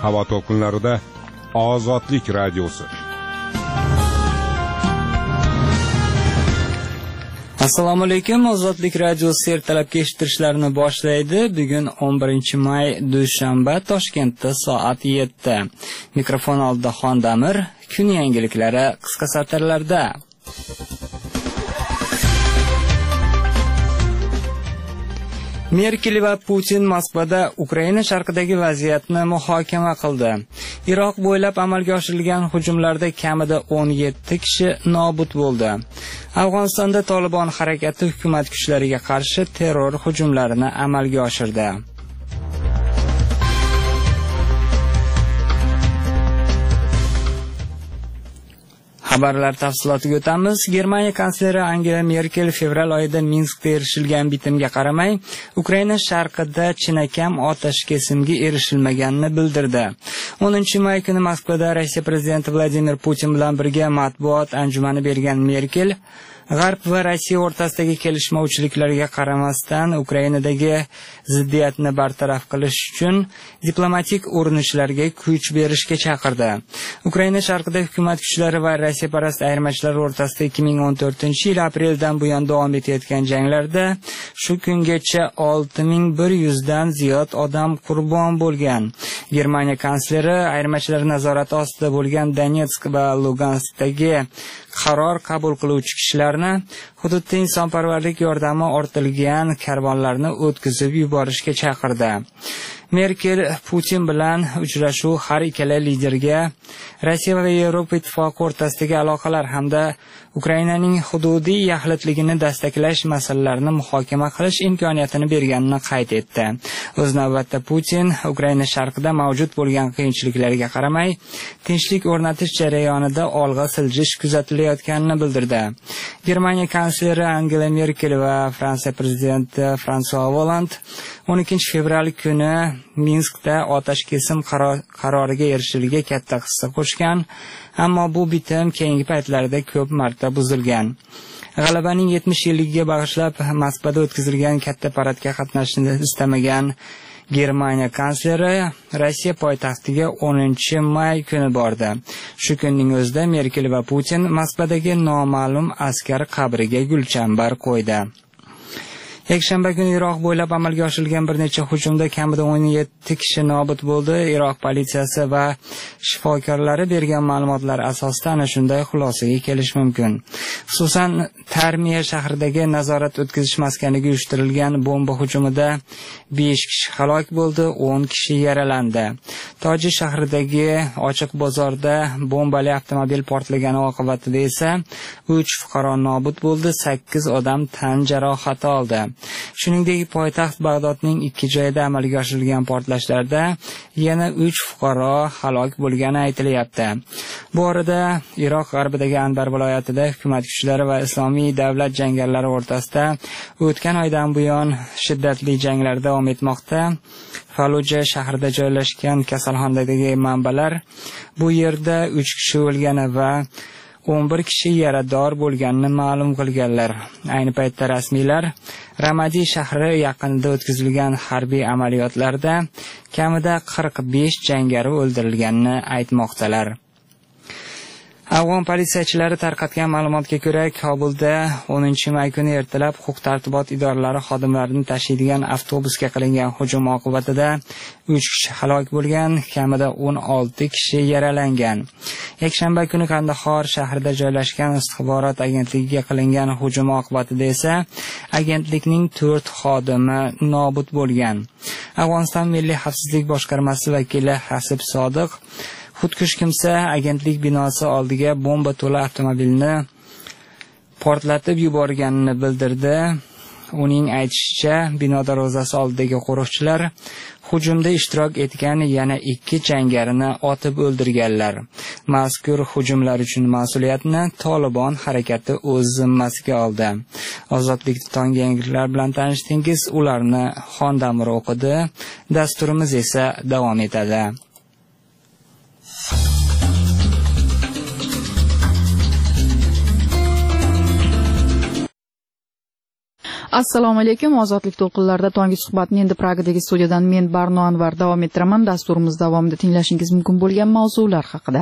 havo to'lqinlarida Ozodlik radiosi. Assalomu alaykum. Ozodlik radiosi ertalabki eshittirishlarini boshlaydi. Bugun 11-may dushanba, Toshkentda soat 7. Mikrofon oldida Xondamir. Kun yangiliklari qisqa satrlarda. Merkel va Putin Moskvada Ukraina sharqidagi vaziyatni muhokama qildi. Iroq bo'ylab amalga oshirilgan hujumlarda kamida 17 kishi nobud bo'ldi. Afg'onistonda Tolibon harakati hukumat kuchlariga qarshi terror hujumlarini amalga oshirdi. Xabarlar tafsilotiga o'tamiz. Germaniya kansleri Angela Merkel fevral oyida Minskda erishilgan bitimga qaramay, Ukraina sharqida chinakam otashkesimga erishilmaganini bildirdi. 10-may kuni Moskvada Rossiya prezidenti Vladimir Putin bilan birga matbuot anjumani bergan Merkel, G'arb va Rossiya o'rtasidagi kelishmovchiliklarga qaramasdan Ukrainadagi ziddiyatni bartaraf qilish uchun diplomatik urinishlarga kuch berishga chaqirdi. Ukraina sharqida hukumat kuchlari va Rossiyaparast ayirmachilar o'rtasida 2014-yil apreldan buyon davom etayotgan janglarda shu kungacha 6100 dan ziyod odam qurbon bo'lgan. Germaniya kansleri ayirmachilar nazorati ostida bo'lgan Donetsk va Luganskdagi qaror qabul qiluvchi kishilarni hududda insonparvarlik yordami ortilgan karvonlarni o'tkazib yuborishga chaqirdi. Merkel Putin bilan uchrashuv har ikkala liderga Rossiya va Yevropa ittifoqi o'rtasidagi aloqalar hamda Ukrainaning hududiy yaxlitligini dastaqlash masalalarini muhokama qilish imkoniyatini berganini qayd etdi. O'z navbatda Putin Ukraina sharqida mavjud bo'lgan qiyinchiliklarga qaramay, tinchlik o'rnatish jarayonida olg'a siljish kuzatilayotganini bildirdi. Germaniya kansleri Angela Merkel va Fransiya prezidenti François Hollande 12 fevral kuni Minskda otashkesim qaroriga erishilishga katta hissa qo'shgan, ammo bu bitim keyingi paytlarda ko'p marta buzilgan. G'alabaning 70 yilligiga bag'ishlab Moskvada o'tkazilgan katta paradga qatnashishni istamagan Germaniya kansleri Rossiya poytaxtiga 10-may kuni bordi. Shu kunning o'zida Merkel va Putin Moskvadagi noma'lum askar qabriga gulchambar qo'ydi. Yakshanba kuni Iroq bo'ylab amalga oshirilgan bir necha hujumda kamida 17 kishi nobud bo'ldi. Iroq politsiyasi va shifokorlari bergan ma'lumotlar asosida ana shunday xulosaga kelish mumkin. Xususan, Tarmiya shahridagi nazorat o'tkazish maskaniga uyushtirilgan bomba hujumida 5 kishi halok bo'ldi, 10 kishi yaralandi. Toji shahridagi ochiq bozorda bombali avtomobil portlagani oqibatida esa 3 fuqaro nobud bo'ldi, 8 odam tan jarohati oldi. Shuningdek, poytaxt Bag'dodning 2 joyida amalga oshirilgan portlashlarda yana 3 fuqaro halok bo'lgani aytilyapti. Bu orada Iroq g'arbidagi Anbar viloyatida hukumat kuchlari va Islomiy davlat jangarilari o'rtasida o'tgan oydan buyon shiddatli janglar davom etmoqda. Faluja shahrida joylashgan kasalxonadagi manbalar bu yerda 3 kishi o'lgani va 11 kishi yarador bo'lganini ma'lum qilganlar. Ayni paytda rasmiylar Ramadi shahri yaqinida o'tkazilgan harbiy amaliyotlarda kamida 45 jangari o'ldirilganini aytmoqdalar. Afg'on politsiyachilari tarqatgan ma'lumotga ko'ra, Kobulda 10-may kuni ertalab huquq-tartibot idoralari xodimlarini tashiydigan avtobusga qilingan hujum oqibatida 3 kishi halok bo'lgan, kamida 16 kishi yaralangan. Yakshanba kuni Kandahor shahrida joylashgan istixborot agentligiga qilingan hujum oqibatida esa agentlikning 4 xodimi nobud bo'lgan. Afg'oniston Milliy xavfsizlik boshqarmasi vakili Hasib Sodiq xudkush kimsa agentlik binosi oldiga bomba to'la avtomobilni portlatib yuborganini bildirdi. Uning aytishicha, bino darvozasi oldidagi qo'riqchilar hujumda ishtirok etgan yana 2 jangarini otib o'ldirganlar. Mazkur hujumlar uchun mas'uliyatni Tolibon harakati o'z zimmasiga oldi. Ozodlik tonggi yangiliklar bilan tanishdingiz, ularni Xondamir o'qidi. Dasturimiz esa davom etadi. Assalomu alaykum. Ozodlik to'lqinlarida tongi suhbatni endi Pragadagi studiyadan men Barno Anvar davom ettiraman. Dasturimiz davomida tinglashingiz mumkin bo'lgan mavzular haqida.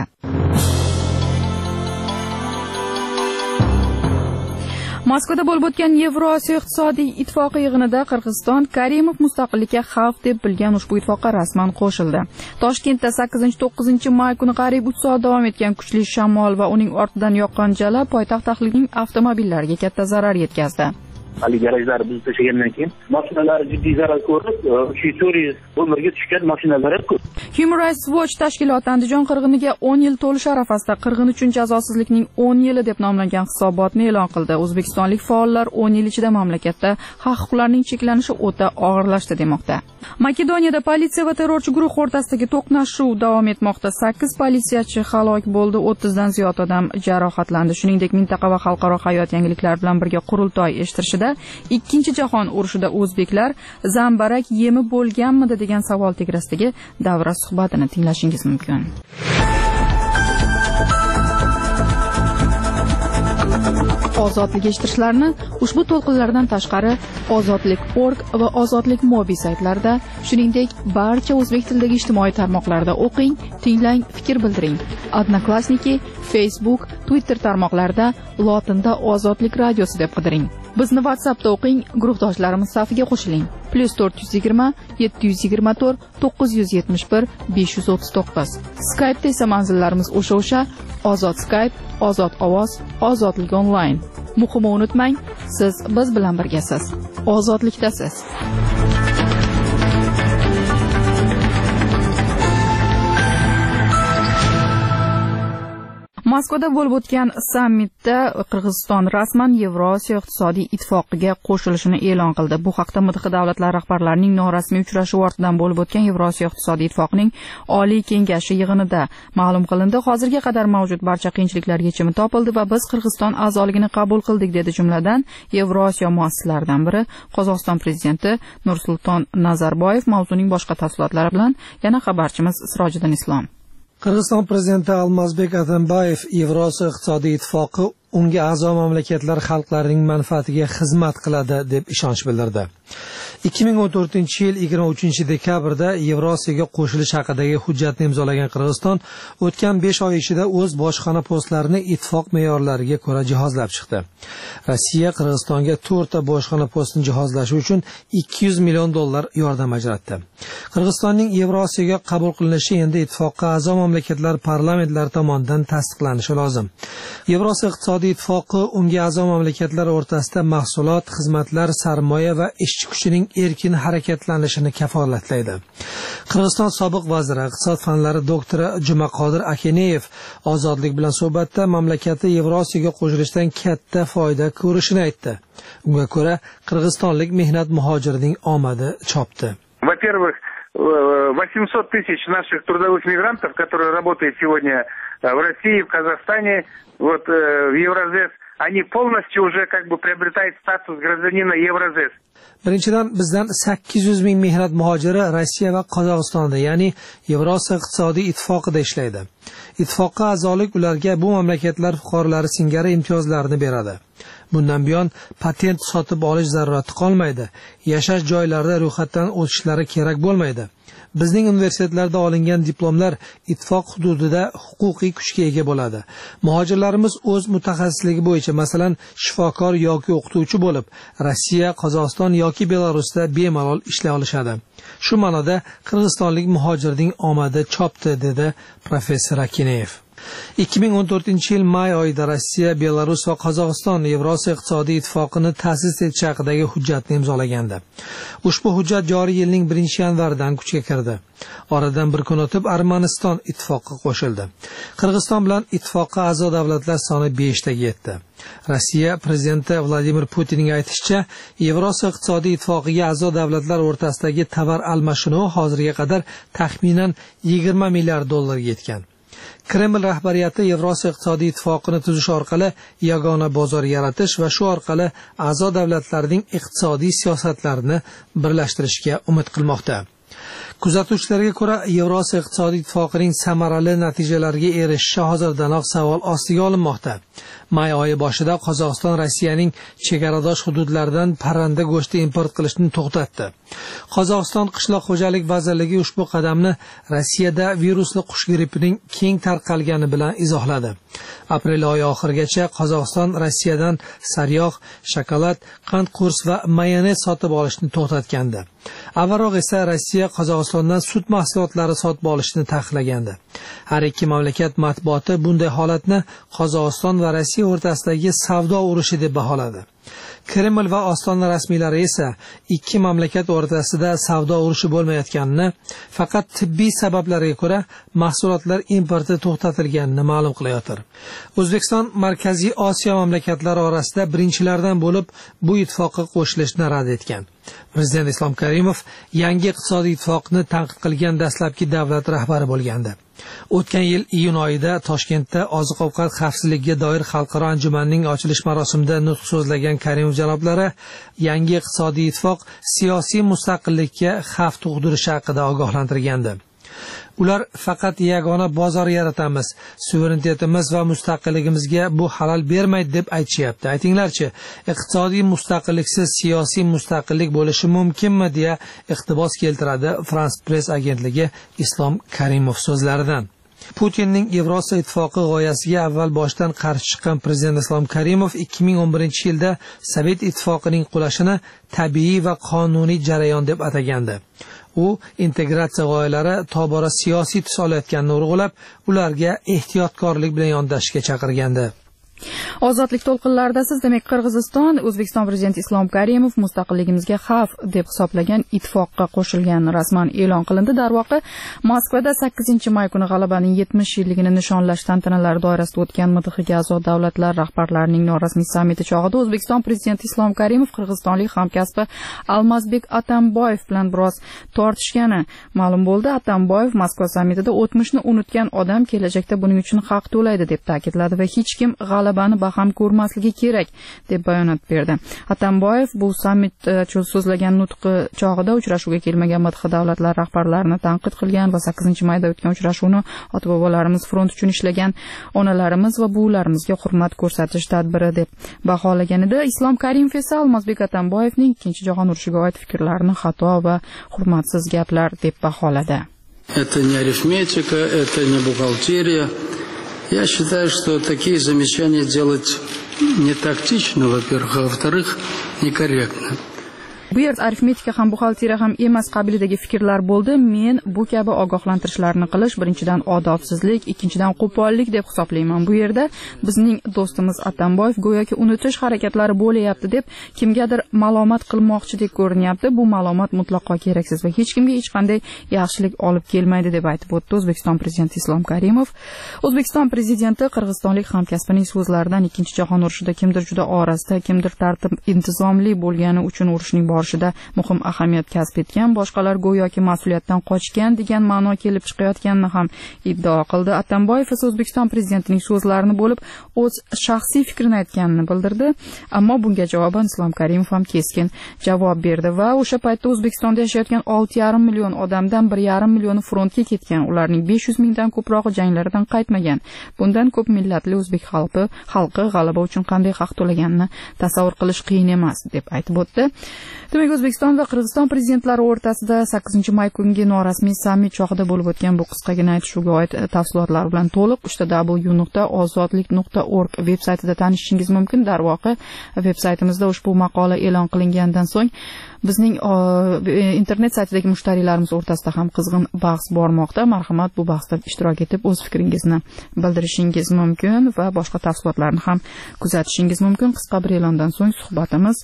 Moskvada bo'lib o'tgan Yevrosiyo iqtisodiy ittifoqi yig'inida Qirg'iziston Karimov mustaqillikka xavf deb bilgan ushbu ittifoqqa rasman qo'shildi. Toshkentda 8-9 may kuni qariyb 3 soat davom etgan kuchli shamol va uning ortidan yoqqan jala poytaxt ahlining avtomobillariga katta zarar yetkazdi. Ali garajlar biz tashagandan keyin mashinalar jiddiy zarar ko'rib, 300 o'mirga tushgan mashinalar ko'p. Human Rights Watch tashkiloti Andijon qirg'iniga 10 yil to'lish arafasida qirg'in uchun jazosizlikning 10 yili deb nomlangan hisobotni e'lon qildi. O'zbekistonlik faollar 10 yil ichida mamlakatda haq-huquqlarning cheklanishi o'ta og'irlashdi demoqda. Makedoniyada politsiya va terrorchi guruh o'rtasidagi to'qnashuv davom etmoqda. 8 politsiyachi halok bo'ldi, 30 dan ziyod odam jarohatlandi. Shuningdek, mintaqa va xalqaro hayot yangiliklari bilan birga qurultoy eshittirishida Ikkinchi jahon urushida o'zbeklar zambarak yemi bo'lganmidi degan savol tegrasidagi davra suhbatini tinglashingiz mumkin. Ozodlik eshittirishlarni ushbu to'lqinlardan tashqari ozodlik.org va ozodlik mobil saytlarida, shuningdek barcha o'zbek tilidagi ijtimoiy tarmoqlarda o'qing, tinglang, fikr bildiring. Odnoklassniki, Facebook, Twitter tarmoqlarida lotinda Ozodlik radiosi deb qidiring. Bizni WhatsAppda o'qing, guruhdoshlarimiz safiga qo'shiling. +420 724 971 539. Skype'da esa manzillarimiz o'sha Ozod Skype, Ozod ovoz, Ozodlik onlayn. Muhimi unutmang, siz biz bilan birgasiz. Ozodlikdasiz. Moskvada bo'lib o'tgan sammitda Qirg'iziston rasman Yevrosiyo iqtisodiy ittifoqiga qo'shilishini e'lon qildi. Bu haqda MDH davlatlari rahbarlarining norasmiy uchrashuvi ortidan bo'lib o'tgan Yevrosiyo iqtisodiy ittifoqining Oliy kengashi yig'inida ma'lum qilindi. Hozirga qadar mavjud barcha qiyinchiliklar yechimi topildi va biz Qirg'iziston a'zoligini qabul qildik, dedi jumladan Yevrosiyo muassislaridan biri Qozog'iston prezidenti Nursulton Nazarboyev. Mavzuning boshqa tafsilotlari bilan yana xabarchimiz Sirojiddin Islom. Qirg'iziston prezidenti Almazbek Atambayev Yevrosiyo iqtisodiy ittifoqi unga a'zo mamlakatlar xalqlarining manfaatiga xizmat qiladi deb ishonch bildirdi. 2014-yil 23-dekabrda Yevrosiyoga qo'shilish haqidagi hujjatni imzolagan Qirg'iziston o'tgan 5 oy ichida o'z bojxona postlarini ittifoq me'yorlariga ko'ra jihozlab chiqdi. Rossiya Qirg'izistonga 4 ta bojxona postini jihozlash uchun $200 million yordam ajratdi. Qirg'izistonning Yevrosiyoga qabul qilinishi endi ittifoqqa a'zo mamlakatlar parlamentlari tomonidan tasdiqlanishi lozim. Yevrosiyo iqtisodiy ittifoqi unga a'zo mamlakatlar o'rtasida mahsulot, xizmatlar, sarmoya va ishchi kuchining erkin harakatlanishini kafolatlaydi. Qirg'iziston sobiq vaziri, iqtisod fanlari doktori Jumaqodir Akeneyev Ozodlik bilan suhbatda mamlakati Yevrosiyoga qo'shilishdan katta foyda ko'rishini aytdi. Unga ko'ra, qirg'izistonlik mehnat muhojirining omadi chopdi. Во-первых, 800 тысяч наших трудовых мигрантов, которые работают сегодня в России, в Казахстане, в Евразес, они полностью уже приобретают статус гражданина Евразес. Birinchidan, bizdan 800 ming mehnat muhojiri Rossiya va Qozog'istonda, ya'ni Yevrosiyo iqtisodiy ittifoqida ishlaydi. Ittifoqqa a'zolik ularga bu mamlakatlar fuqarolari singari imtiyozlarni beradi. Bundan buyon patent sotib olish zarurati qolmaydi. Yashash joylarida ro'yxatdan o'tishlari kerak bo'lmaydi. Bizning universitetlarda olingan diplomlar ittifoq hududida huquqiy kuchga ega bo'ladi. Muhojirlarimiz o'z mutaxassisligi bo'yicha, masalan, shifokor yoki o'qituvchi bo'lib, Rossiya, Qozog'iston yoki Belarusda bemalol ishlay olishadi. Shu ma'noda qirg'izistonlik muhojirning omadi chopdi, dedi professor Akeneyev. 2014-yil may oyida Rossiya, Belarus va Qozog'iston Yevrosiyo iqtisodiy ittifoqini ta'sis etish haqidagi hujjatni imzolagandi. Ushbu hujjat joriy yilning 1-yanvaridan kuchga kirdi. Oradan bir kun o'tib Armaniston ittifoqqa qo'shildi. Qirg'iziston bilan ittifoqqa a'zo davlatlar soni 5 taga yetdi. Rossiya prezidenti Vladimir Putinning aytishicha, Yevrosiyo iqtisodiy ittifoqiga a'zo davlatlar o'rtasidagi tovar almashinuvi hozirga qadar taxminan $20 milliard yetgan. Kreml rahbariyati Yevrosiyo iqtisodiy ittifoqini tuzish orqali yagona bozor yaratish va shu orqali a'zo davlatlarning iqtisodiy siyosatlarini birlashtirishga umid qilmoqda. Kuzatuvchilarga ko'ra, Yevrosiyo iqtisodiy ittifoqining samarali natijalariga erishishi hozirdanoq savol ostiga olinmoqda. May oyi boshida Qozog'iston Rossiyaning chegaradosh hududlaridan parranda go'shti import qilishni to'xtatdi. Qozog'iston qishloq xo'jalik vazirligi ushbu qadamni Rossiyada virusli qush grippining keng tarqalgani bilan izohladi. Aprel oyi oxirigacha Qozog'iston Rossiyadan sariyog', shokolad, qand qurs va mayonez sotib olishni to'xtatgandi. Avvalroq esa Rossiya Qozog'istondan sut mahsulotlari sotib olishni taqiqlagandi. Har ikki mamlakat matbuoti bunday holatni Qozog'iston va Rossiya o'rtasidagi savdo urushi deb baholadi. Kreml va Ostona rasmiylari esa ikki mamlakat o'rtasida savdo urushi bo'lmayotganini, faqat tibbiy sabablarga ko'ra mahsulotlar importi to'xtatilganini ma'lum qilayotir. O'zbekiston Markaziy Osiyo mamlakatlari orasida birinchilardan bo'lib bu ittifoqqa qo'shilishni rad etgan. Prezident Islom Karimov yangi iqtisodiy ittifoqni tanqid qilgan dastlabki davlat rahbari bo'lgandi. O'tgan yil iyun oyida Toshkentda oziq-ovqat xavfsizligiga doir xalqaro anjumanning ochilish marosimida nutq so'zlagan Karimov janoblari yangi iqtisodiy ittifoq siyosiy mustaqillikka xavf tug'dirishi haqida ogohlantirgandi. Ular faqat yagona bozor yaratamiz, suverenitetimiz va mustaqilligimizga bu xalal bermaydi deb aytishyapti. Aytinglarchi, iqtisodiy mustaqilliksiz siyosiy mustaqillik bo'lishi mumkinmi deya iqtibos keltiradi France Press agentligi Islom Karimov so'zlaridan. Putinning Yevrosiyo ittifoqi g'oyasiga avval boshdan qarshi chiqqan prezident Islom Karimov 2011-yilda Sovet ittifoqining qulashini tabiiy va qonuniy jarayon deb atagandi. U integratsiya g'oyalari tobora siyosiy tus olayotganini urg'ulab, ularga ehtiyotkorlik bilan yondashishga chaqirgandi. Ozodlik to'lqinlarida siz demak Qirg'iziston O'zbekiston prezidenti Islom Karimov mustaqilligimizga xavf deb hisoblagan ittifoqqa qo'shilgani rasman e'lon qilindi. Darvoqe Moskvada 8-may kuni g'alabaning 70 yilligini nishonlash tantanalari doirasida o'tgan MTXga a'zo davlatlar rahbarlarining norasmiy sammiti chog'ida O'zbekiston prezidenti Islom Karimov qirg'izistonlik hamkasbi Almazbek Atamboyev bilan biroz tortishgani ma'lum bo'ldi. Atamboyev Moskva sammitida o'tmishni unutgan odam kelajakda buning uchun haq to'laydi deb ta'kidladi va hech kim g'alabani baham ko'rmasligi kerak deb bayonot berdi. Atamboyev bu sammit so'zlagan nutqi chog'ida uchrashuvga kelmagan MTX davlatlar rahbarlarini tanqid qilgan va 8-mayda o'tgan uchrashuvni ota-bobolarimiz front uchun ishlagan onalarimiz va buvlarimizga hurmat ko'rsatish tadbiri deb baholagan edi. Islom Karimov esa Almazbek Atamboyevning Ikkinchi jahon urushiga oid fikrlarini xato va hurmatsiz gaplar deb baholadi. Это не арифметика, это не бухгалтерия. Я считаю, что такие замечания делать не тактично, во-первых, а во-вторых, некорректно. Bu yerda arifmetika ham buxgalteriya ham emas qabilidagi fikrlar bo'ldi. Men bu kabi ogohlantirishlarni qilish birinchidan odobsizlik, ikkinchidan qo'pollik deb hisoblayman. Bu yerda bizning do'stimiz Atamboyev go'yoki unutish harakatlari bo'layapti deb kimgadir malomat qilmoqchidek ko'rinyapti. Bu malomat mutlaqo keraksiz va hech kimga hech qanday yaxshilik olib kelmaydi deb aytib o'tdi O'zbekiston prezidenti Islom Karimov. O'zbekiston prezidenti qirg'izistonlik hamkasbining so'zlaridan Ikkinchi jahon urushida kimdir juda orasida, kimdir tartib intizomli bo'lgani uchun urushning borishida muhim ahamiyat kasb etgan, boshqalar go'yoki mas'uliyatdan qochgan degan ma'no kelib chiqayotganini ham iddao qildi. Atamboyev esa O'zbekiston prezidentining so'zlarini bo'lib, o'z shaxsiy fikrini aytganini bildirdi, ammo bunga javoban Islom Karimov ham keskin javob berdi va o'sha paytda O'zbekistonda yashayotgan 6,5 million odamdan 1,5 millioni frontga ketgan, ularning 500 mingdan ko'prog'i janglardan qaytmagan. Bundan ko'p millatli o'zbek xalqi g'alaba uchun qanday haq to'laganini tasavvur qilish qiyin emas deb aytib o'tdi. Demak, O'zbekiston va Qirg'iziston prezidentlari o'rtasida 8-may kungi norasmiy sammit chog'ida bo'lib o'tgan bu qisqagina aytishuvga oid tafsilotlar bilan to'liq www.ozodlik.org veb-saytida tanishishingiz mumkin. Darvoqe, veb-saytimizda ushbu maqola e'lon qilingandan so'ng bizning internet saytidagi mushtariylarimiz o'rtasida ham qizg'in bahs bormoqda. Marhamat, bu bahsda ishtirok etib o'z fikringizni bildirishingiz mumkin va boshqa tafsilotlarni ham kuzatishingiz mumkin. Qisqa bir e'londan so'ng suhbatimiz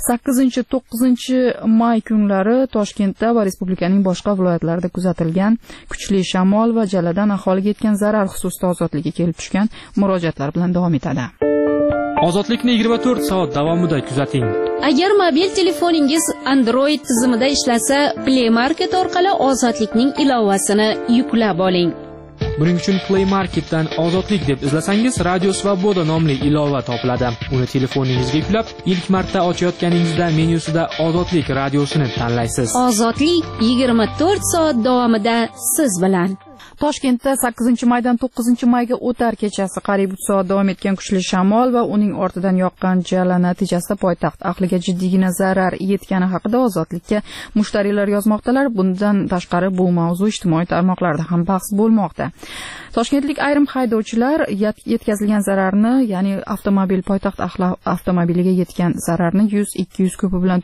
8-9 may kunlari Toshkentda va respublikaning boshqa viloyatlarida kuzatilgan kuchli shamol va jaladan aholiga yetgan zarar xususida ozodlikka kelib tushgan murojaatlar bilan davom etadi. Ozodlikni 24 soat davomida kuzating. Agar mobil telefoningiz Android tizimida ishlasa, Play Market orqali Ozodlikning ilovasini yuklab oling. Buning uchun Play Marketdan Ozodlik deb izlasangiz, Radio Svoboda nomli ilova topiladi. Uni telefoningizga yuklab, ilk marta ochayotganingizda menyusida Ozodlik radiosini tanlaysiz. Ozodlik 24 soat davomida siz bilan. Toshkentda 8-maydan 9-mayga o'tar kechasi qariyb 3 soat davom etgan kuchli shamol va uning ortidan yoqqan jala natijasida poytaxt ahliga jiddiygina zarar yetgani haqida Ozodlikka mushtariylar yozmoqdalar. Bundan tashqari bu mavzu ijtimoiy tarmoqlarda ham bahs bo'lmoqda. Toshkentlik ayrim haydovchilar yetkazilgan zararni, ya'ni avtomobil poytaxt ahli avtomobiliga yetgan zararni 100-200 ko'pi bilan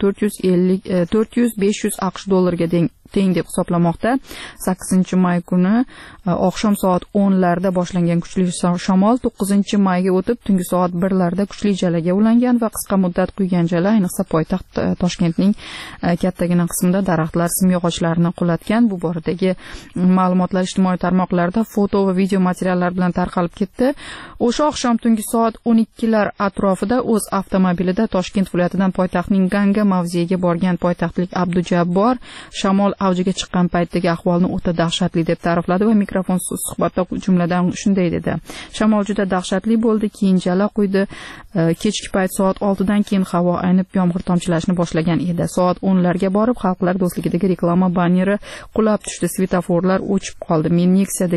400-500 AQSh dollariga teng deb hisoblamoqda. 8-may kuni oqshom soat 10larda boshlangan kuchli shamol 9-mayga o'tib tungi soat 1larda kuchli jalaga ulangan va qisqa muddat quygan jala ayniqsa poytaxt Toshkentning kattagina qismida daraxtlar, simyog'ochlarini qulatgan. Bu boradagi ma'lumotlar ijtimoiy tarmoqlarda foto va video materiallar bilan tarqalib ketdi. O'sha oqshom tungi soat 12lar atrofida o'z avtomobilida Toshkent viloyatidan poytaxtning Ganga mavzeyiga borgan poytaxtlik Abdujabbor shamol avjiga chiqqan paytdagi ahvolni o'ta dahshatli deb ta'rifladi va mikrofonsiz suhbatda jumladan shunday dedi: "Shamol juda dahshatli bo'ldi, keyin jala quydi. Kechki payt soat 6dan keyin havo aynib yomg'ir tomchilashni boshlagan edi. Soat 10larga borib, Xalqlar do'stligidagi reklama banneri qulab tushdi, svetoforlar o'chib qoldi. Men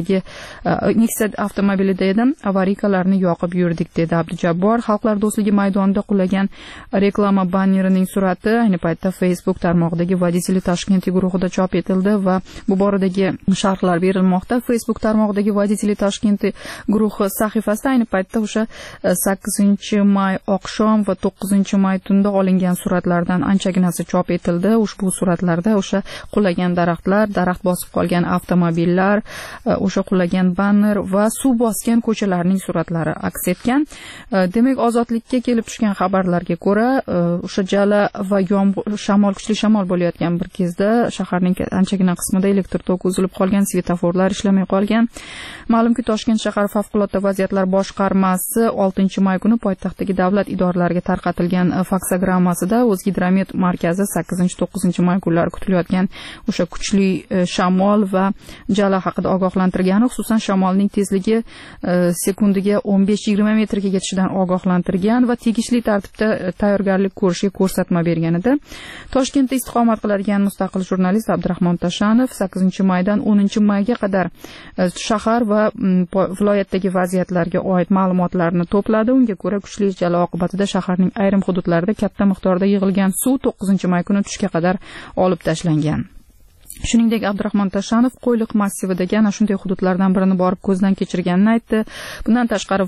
Nexia avtomobilida edim, avariykalarni yoqib yurdik", dedi Abdujabbor. Xalqlar do'stligi maydonida qulagan reklama bannerining surati ayni paytda Facebook tarmog'idagi Vodители Toshkenti guruhida chop etildi va bu boradagi sharhlar berilmoqda. Facebook tarmog'idagi Vodители Toshkenti guruhi sahifasida ayni paytda o'sha 8-may oqshom va 9-may tunda olingan suratlardan anchaginasi chop etildi. Ushbu suratlarda o'sha qulagan daraxtlar, daraxt bosib qolgan avtomobillar, o'sha qulagan banner va suv bosgan ko'chalarning suratlari aks etgan. Demak, Ozodlikka kelib tushgan xabarlarga ko'ra, o'sha jala va kuchli shamol bo'layotgan bir kezda shaharning anchagina qismida elektr tok uzilib qolgan, svetoforlar ishlamay qolgan. Ma'lumki, Toshkent shahar favqulodda vaziyatlar boshqarmasi 6-may kuni poytaxtdagi davlat idoralariga tarqatilgan faksogrammasida O'zgidromet markazi 8-9-may kunlari kutilayotgan o'sha kuchli shamol va jala haqida ogohlantirgani, xususan shamolning tezligi sekundiga 15-20 metrga yetishidan ogohlantirgan va tegishli tartibda tayyorgarlik ko'rishga ko'rsatma bergan edi. Toshkentda istiqomat qiladigan mustaqil jurnalist Abdurahmon Tashanov 8-maydan 10-mayga qadar shahar va viloyatdagi vaziyatlarga oid ma'lumotlarni to'pladi. Unga ko'ra, kuchli jala oqibatida shaharning ayrim hududlarida katta miqdorda yig'ilgan suv 9-may kuni tushga qadar olib tashlangan. Shuningdek, Abdurahmon Tashanov Qo'yliq massividagi ana shunday hududlardan birini borib ko'zdan kechirganini aytdi. Bundan tashqari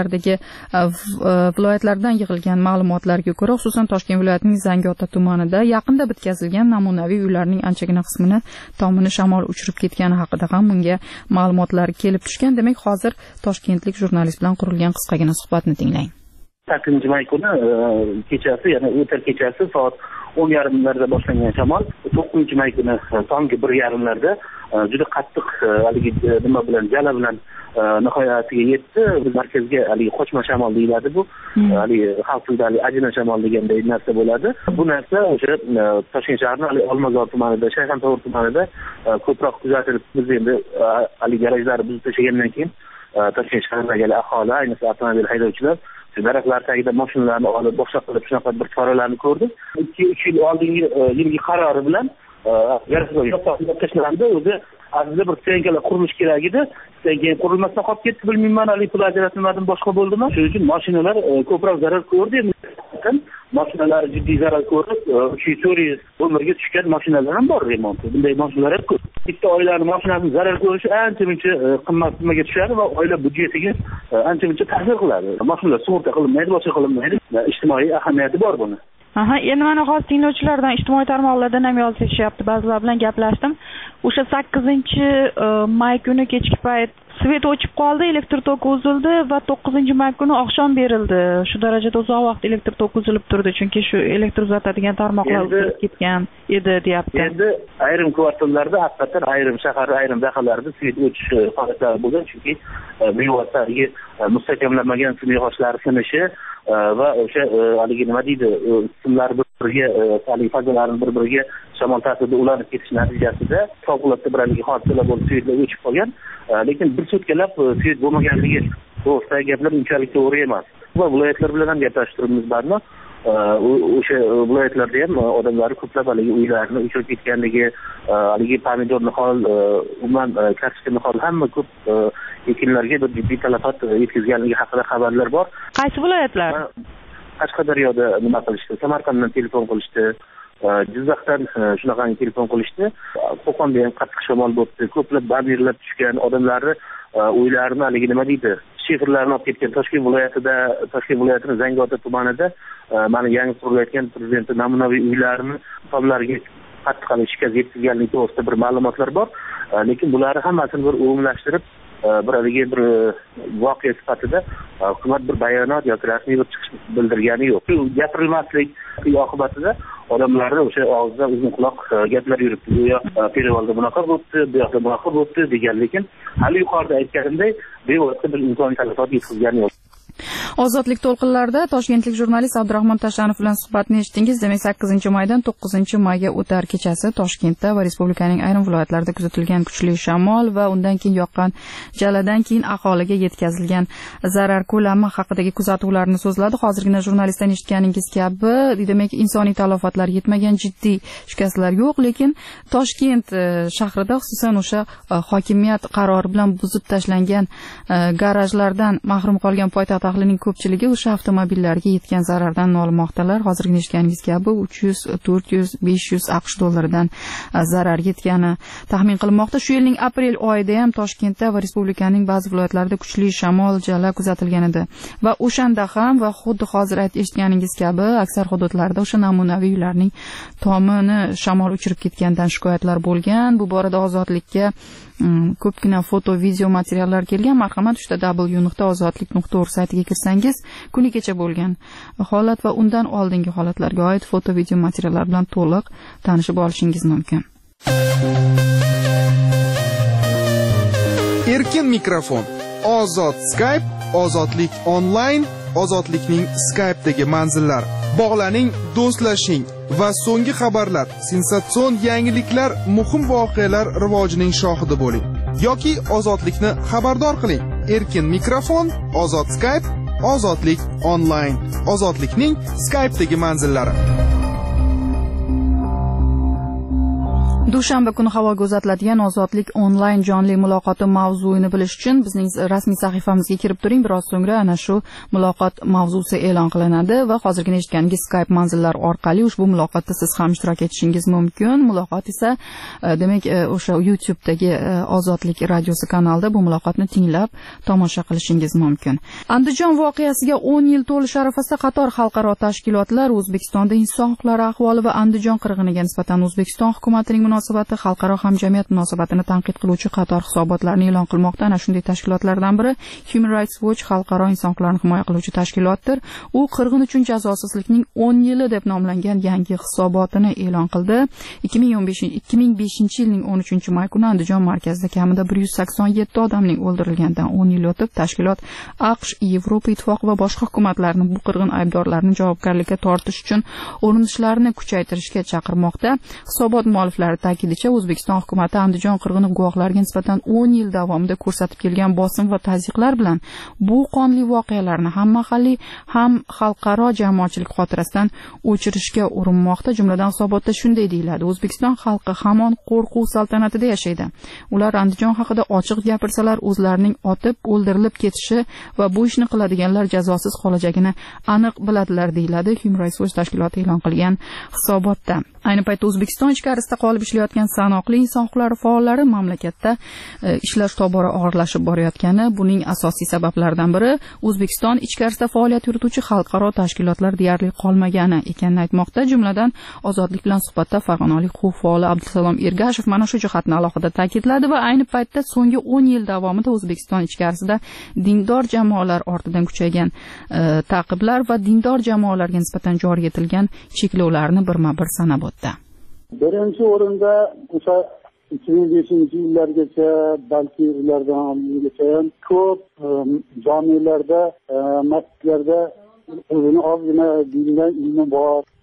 viloyatlardan yig'ilgan ma'lumotlarga ko'ra, xususan Toshkent viloyatining Zangiota tumanida yaqinda bitkazilgan namunaviy uylarning anchagina qismini tomini shamol uchirib ketgani haqida ham unga ma'lumotlar kelib tushgan. Demak, hozir toshkentlik jurnalist bilan qurilgan qisqagina suhbatni tinglang. 8-may kuni kechasi, ya'ni o'tar kechasi soat 10:30larda boshlangan shamol 9-may kuni tonggi 1:30larda juda qattiq nima bilan jala bilan nihoyatiga yetdi. Markazga qochma shamol deyiladi bu. Xalq tilida ajina shamol deganday narsa bo'ladi. Bu narsa o'sha Toshkent shahrining Olmazor tumanida, Shayxontohur tumanida ko'proq kuzatilib, biz endi garajlarni buzib tashlagandan keyin Toshkent shahridagi aholi, ayniqsa avtomobil haydovchilar daraxtlar tagida mashinalarni olib boshqa qilib shunaqa bir choralarni ko'rdik. 2-3 yil oldingi yilgi qarori bilan garajlar yopib tashlandi. O'zi aslida bir stenkalar qurilish kerak edi. Keyin qurilmasdan qolib ketdi, bilmayman, pul ajratmadim, boshqa bo'ldimi? Shuning uchun mashinalar ko'proq zarar ko'rdi. Mashinalar jiddiy zarar ko'rib, 300-400 o'mirga tushgan mashinalar ham bor remonti. Bunday mashinalar ko'p. Bitta oilaning mashinasining zarar ko'rishi ancha-muncha qimmatga tushadi va oila byudjetiga ancha-muncha ta'sir qiladi. Mashinalar sug'urta qilinmaydi, boshqa qilinmaydi. Ijtimoiy ahamiyati bor buni. Endi mana hozir tinglovchilardan ijtimoiy tarmoqlardan ham yozishyapti, ba'zilar bilan gaplashdim. O'sha 8-may kuni kechki payt svet o'chib qoldi, elektr toki uzildi va 9-may kuni oqshom berildi. Shu darajada uzoq vaqt elektr toki uzilib turdi, chunki shu elektr uzatadigan tarmoqlar uzilib ketgan edi, deyapti. Endi ayrim kvartallarda, haqiqatan ayrim shahar, ayrim dahalarda svet o'chish holatlari bo'lgan, chunki mevalardagi mustahkamlanmagan simyog'ochlari sinishi va o'sha nima deydi, simlar birga fazalarni bir-biriga shamol ta'sirida ulanib ketish natijasida favqulodda bir hodisalar bo'lib suyetlar o'chib qolgan. Lekin bir sutkalab suyet bo'lmaganligi to'g'risidagi gaplar unchalik to'g'ri emas. Va viloyatlar bilan ham gaplashib turibmiz barno. O'sha viloyatlarda ham odamlar ko'plab haligi uylarni o'chirib ketganligi, haligi pomidor nihol, umuman kartoshka nihol hamma ko'p ekinlarga bir jiddiy talafot yetkazganligi haqida xabarlar bor. Qaysi viloyatlar? Qashqadaryoda nima qilishdi? Samarqanddan telefon qilishdi. Jizzaxdan shunaqangi telefon qilishdi. Qo'qonda ham qattiq shamol bo'ldi. Ko'plab bamirlar tushgan, odamlarni uylarini haligi nima deydi, shiferlarni olib ketgan. Toshkent viloyatining Zangiota tumanida mana yangi qurilayotgan prezidentning namunaviy uylarini tomlariga qattiq shikast yetkazganligi to'g'risida bir ma'lumotlar bor. Lekin bularni hammasini bir umumlashtirib bir voqea sifatida hukumat bir bayonot yoki rasmiy bir chiqish bildirgani yo'q. Gapirilmaslik oqibatida odamlarni o'sha og'izdan uzun quloq gaplar yuribdi. Go'yo perivalda bunaqa bo'libdi, bu yoqda bunaqa bo'libdi degan, lekin hali yuqorida aytganimday bevosita bir imkon talafot yetkazgani yo'q. Ozodlik to'lqinlarida toshkentlik jurnalist Abdurahmon Tashanov bilan suhbatni eshitdingiz. Demak, 8-maydan 9-mayga o'tar kechasi Toshkentda va respublikaning ayrim viloyatlarida kuzatilgan kuchli shamol va undan keyin yoqqan jaladan keyin aholiga yetkazilgan zarar ko'lami haqidagi kuzatuvlarni so'zladi. Hozirgina jurnalistdan eshitganingiz kabi, demak, insoniy talafotlar yetmagan, jiddiy shikastlar yo'q, lekin Toshkent shahrida xususan o'sha hokimiyat qarori bilan buzib tashlangan garajlardan mahrum qolgan poytaxt ahlining ko'pchiligi o'sha avtomobillarga yetgan zarardan nolimoqdalar. Hozirgi eshitganingiz kabi 300, 400, 500 AQSh dollaridan zarar yetgani taxmin qilinmoqda. Shu yilning aprel oyida ham Toshkentda va respublikaning ba'zi viloyatlarida kuchli shamol, jala kuzatilgan edi. Va o'shanda ham va xuddi hozir eshitganingiz kabi aksar hududlarda o'sha namunaviy uylarning tomini shamol uchirib ketgandan shikoyatlar bo'lgan. Bu borada Ozodlikka ko'pgina foto, video materiallar kelgan. Marhamat, www.ozodlik.org saytiga kirsangiz, kuni kecha bo'lgan holat va undan oldingi holatlarga oid foto, video materiallar bilan to'liq tanishib olishingiz mumkin. Erkin mikrofon, ozod Skype, ozodlik onlayn, ozodlikning Skype'dagi manzillari. Bog'laning, do'stlashing va so'nggi xabarlar, sensatsion yangiliklar, muhim voqealar rivojining shohidi bo'ling yoki ozodlikni xabardor qiling. Erkin mikrofon, ozod Skype, ozodlik onlayn, ozodlikning Skype'dagi manzillari. Dushanba kuni havoga uzatiladigan Ozodlik onlayn jonli muloqoti mavzuini bilish uchun bizning rasmiy sahifamizga kirib turing. Biroz so'ngra ana shu muloqot mavzusi e'lon qilinadi va hozirgina eshitganingiz Skype manzillari orqali ushbu muloqotda siz ham ishtirok etishingiz mumkin. Muloqot esa demak o'sha YouTube'dagi Ozodlik radiosi kanalida bu muloqotni tinglab tomosha qilishingiz mumkin. Andijon voqeasiga 10 yil to'lish arafasida qator xalqaro tashkilotlar O'zbekistonda inson huquqlari ahvoli va Andijon qirg'iniga nisbatan O'zbekiston hukumatining munosabati, xalqaro hamjamiyat munosabatini tanqid qiluvchi qator hisobotlarni e'lon qilmoqda. Ana shunday tashkilotlardan biri Human Rights Watch, xalqaro inson huquqlarini himoya qiluvchi tashkilotdir. U qirg'in uchun jazosizlikning 10 yili deb nomlangan yangi hisobotini e'lon qildi. 2005 yilning 13-may kuni Andijon markazida kamida 187 odamning o'ldirilganidan 10 yil o'tib, tashkilot AQSh, Yevropa Ittifoqi va boshqa hukumatlarni bu qirg'in aybdorlarini javobgarlikka tortish uchun urinishlarini kuchaytirishga chaqirmoqda. Hisobot mualliflari ta'kidlashicha, O'zbekiston hukumati Andijon qirg'ini guvohlariga nisbatan 10 yil davomida ko'rsatib kelgan bosim va tazyiqlar bilan bu qonli voqealarni ham mahalliy, ham xalqaro jamoatchilik xotirasidan o'chirishga urinmoqda. Jumladan hisobotda shunday deyiladi: O'zbekiston xalqi hamon qo'rquv saltanatida yashaydi. Ular Andijon haqida ochiq gapirsalar, o'zlarining otib, o'ldirilib ketishi va bu ishni qiladiganlar jazosiz qolajagini aniq biladilar, deyiladi Human Rights Watch tashkiloti e'lon qilgan hisobotda. Ayni paytda O'zbekiston ichkarisida qolib ishlayotgan sanoqli inson huquqlari faollari mamlakatda ishlash tobora og'irlashib borayotgani, buning asosiy sabablaridan biri O'zbekiston ichkarisida faoliyat yurituvchi xalqaro tashkilotlar deyarli qolmagani ekanini aytmoqda. Jumladan Ozodlik bilan suhbatda farg'onalik huquq faoli Abdusalom Ergashev mana shu jihatni alohida ta'kidladi va ayni paytda so'nggi 10 yil davomida O'zbekiston ichkarisida dindor jamoalar ortidan kuchaygan ta'qiblar va dindor jamoalarga nisbatan joriy etilgan cheklovlarni birma-bir sanab o'tdi. Birinchi o'rinda o'sha 2005-yillargacha, balki ulardan oldingacha ham ko'p jamilarda, masjidlarda o'zini ozgina dindan ilmi bor,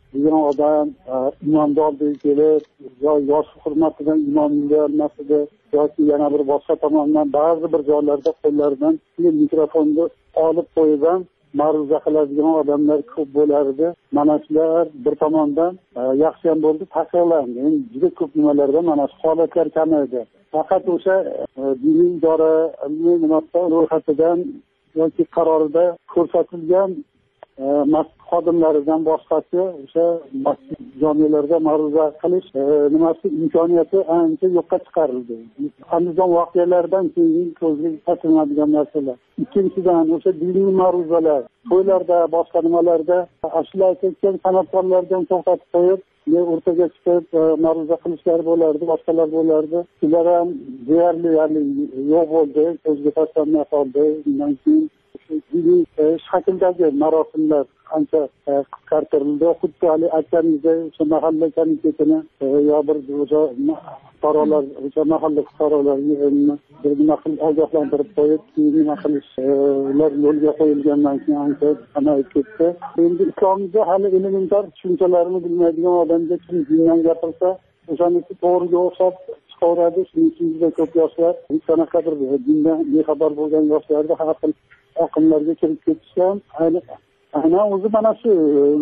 degan odam imomdor deb kelib yo yosh hurmatidan imomga almasidi yoki yana bir boshqa tomondan ba'zi bir joylarda qo'llaridan mikrofonni olib qo'yib ham ma'ruza qiladigan odamlar ko'p bo'lardi. Mana shular bir tomondan yaxshi ham bo'ldi, taqiqlandi. Endi juda ko'p nimalarda mana shu holatlar kamaydi. Faqat o'sha diniy idora ro'yxatidan yoki qarorida ko'rsatilgan masjid xodimlaridan boshqasi o'sha masjid jamiyalarida ma'ruza qilish nimasi imkoniyati ancha yo'qqa chiqarildi. Andijon voqealaridan keyin ko'zga tashlanadigan narsalar. Ikkinchidan o'sha diniy ma'ruzalar, to'ylarda, boshqa nimalarda ashula aytgan san'atkorlardan to'xtatib qo'yib, o'rtaga chiqib ma'ruza qilishlar bo'lardi, boshqalar bo'lardi. Ular ham deyarli yo'q bo'ldi, ko'zga tashlanmay qoldi. Undan keyin diniy shakldagi marosimlar ancha qisqartirildi. Xuddi hali aytganimizdek, o'sha mahalla komitetini yo bir o'sha fuqarolar, o'sha mahalla fuqarolarga bir nima qilib ogohlantirib qo'yib, nima qilishlar yo'lga qo'yilgandan keyin ancha kamayib ketdi. Endi islomda hali elementar tushunchalarni bilmaydigan odamga kim dindan gapirsa, o'shaniki to'g'riga o'xshab chiqaveradi. Shuning uchun juda ko'p yoshlar hech qanaqadir dindan bexabar bo'lgan yoshlarda har xil oqimlarga kirib ketishgan. Aynan o'zi mana shu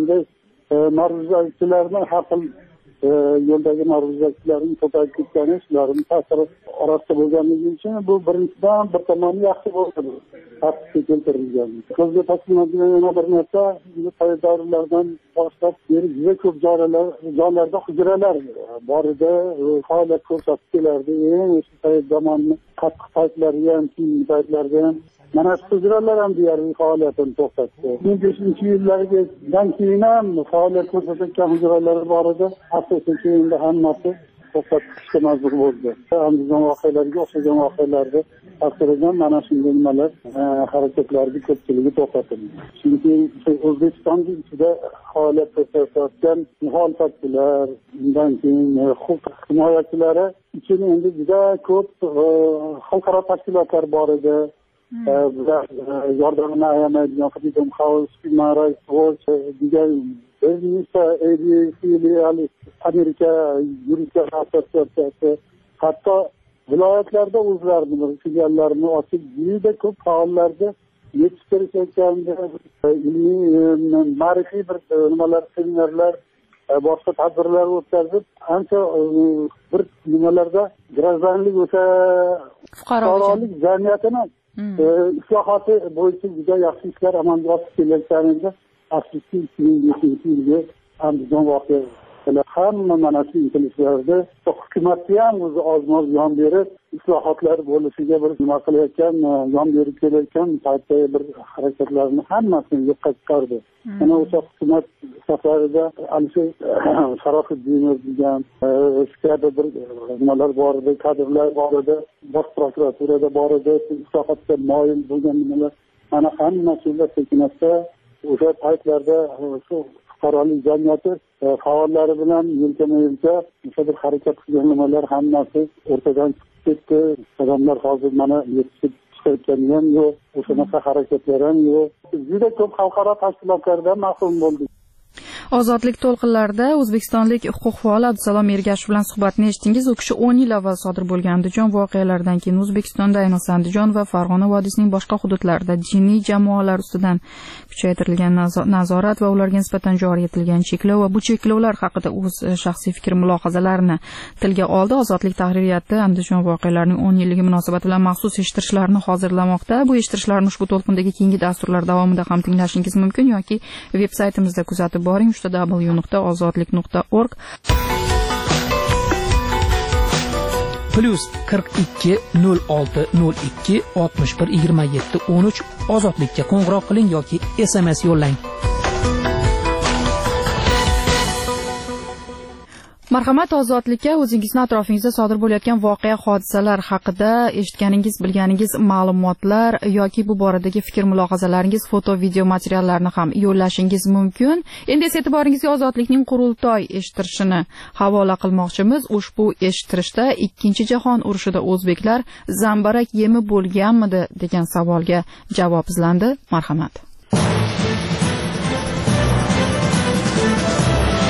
ma'ruzachilarni har xil yo'ldagi ma'ruzachilarning ko'payib ketgani shularning ta'siri orasida bo'lganligi uchun bu birinchidan bir tomoni yaxshi bo'ldi. Tartibga keltirilgan. Ko'zga tashlanadigan yana bir narsa, davrlardan boshlab juda ko'p joylarda hujralar bor edi, faoliyat ko'rsatib kelardi. O'sha zamonning qattiq paytlariga ham, keyingi paytlarga ham mana shu hujralar ham deyarli faoliyatini to'xtatdi. 2005-yillardan keyin ham faoliyat ko'rsatgan hujralar bor edi. Asosiy keyinda hammasi to'xtatishga majbur bo'ldi. Andijon voqealariga o'xshagan voqealarda ta'siridan mana shunday nimalar harakatlarning ko'pchiligi to'xtatildi. Chunki O'zbekistonning ichida faoliyat ko'rsatayotgan muxolifatchilar, undan keyin huquq himoyachilari uchun endi juda ko'p xalqaro tashkilotlar bor edi. Yordamini ayamaydigan Freedom House, Human Rights Watch degan bir nechta filial, Amerika yuristlar assotsiatsiyasi, hatto viloyatlarda o'zlarining filiallarini ochib, juda ko'p faollarni yetishtirishayotganda ilmiy, ma'rifiy bir nimalar, seminarlar, boshqa tadbirlar o'tkazib, ancha bir nimalarda gражданlik o'sha fuqarolik jamiyatini islohoti bo'yicha juda yaxshi ishlar amalga oshib kelayotganida, afsuski 2005-yilga Andijon voqealari hamma mana shu intilishlarda hukumatga ham o'zi oz-moz yon berib, islohotlar bo'lishiga bir nima qilayotgan, yon berib kelayotgan paytda bir harakatlarni hammasini yo'qqa chiqardi. Mana o'sha hukumat safarida Alisher Sharofiddinov degan kabi bir nimalar bor edi, kadrlar bor edi, bosh prokuraturada bor edi, islohotga moyil bo'lgan nimalar. Mana hamma shular sekinlikda o'sha paytlarda shu fuqarolik jamiyati faollari bilan yelkama-yelka o'sha bir harakat qilgan nimalar hammasi o'rtadan chiqib ketdi. Odamlar hozir mana yetishib chiqayotgani ham yo'q, o'shanaqa harakatlar ham yo'q. Juda ko'p xalqaro tashkilotlardan mahrum bo'ldik. Ozodlik to'lqinlarida o'zbekistonlik huquq faoli Abdusalom Ergashev bilan suhbatni eshitdingiz. U kishi 10 yil avval sodir bo'lgan Andijon voqealaridan keyin O'zbekistonda, ayniqsa Andijon va Farg'ona vodiysining boshqa hududlarida diniy jamoalar ustidan kuchaytirilgan nazorat va ularga nisbatan joriy etilgan cheklov va bu cheklovlar haqida o'z shaxsiy fikr mulohazalarini tilga oldi. Ozodlik tahririyati Andijon voqealarining 10 yilligi munosabati bilan maxsus eshittirishlarni hozirlamoqda. Bu eshittirishlarni ushbu to'lqindagi keyingi dasturlar davomida ham tinglashingiz mumkin yoki veb-saytimizda kuzatib boring. www.ozodlik.org +42 06 02 61 27 13 ozodlikka qo'ng'iroq qiling yoki SMS yo'llang. Marhamat, ozodlikka o'zingizning atrofingizda sodir bo'layotgan voqea hodisalar haqida eshitganingiz, bilganingiz ma'lumotlar yoki bu boradagi fikr mulohazalaringiz, foto, video materiallarni ham yo'llashingiz mumkin. Endi esa e'tiboringizga ozodlikning qurultoy eshittirishini havola qilmoqchimiz. Ushbu eshittirishda 2-jahon urushida o'zbeklar zambarak yemi bo'lganmidi degan savolga javob izlandi. Marhamat.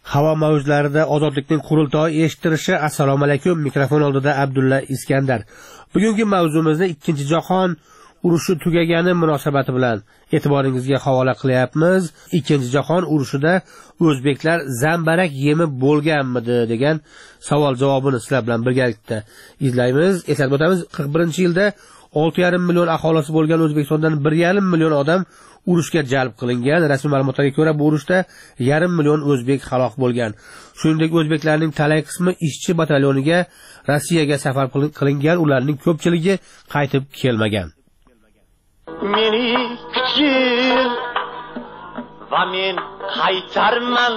Havo mavjlarida ozodlikning qurultoyi eshittirishi. Assalomu alaykum. Mikrofon oldida Abdulla Iskandar. Bugungi mavzumizni Ikkinchi jahon urushi tugagani munosabati bilan e'tiboringizga havola qilyapmiz. Ikkinchi jahon urushida o'zbeklar zambarak yemib bo'lganmidi degan savol javobini sizlar bilan birgalikda izlaymiz. Eslatib o'tamiz, 41-yilda 6,5 million aholisi bo'lgan O'zbekistondan 1,5 million odam urushga jalb qilingan. Rasmiy ma'lumotlarga ko'ra bu urushda 1,5 million o'zbek halok bo'lgan. Shuningdek, o'zbeklarning talay qismi ishchi batalyoniga Rossiyaga safar qilingan, ularning ko'pchiligi qaytib kelmagan. Meni kuchil va men qaytarman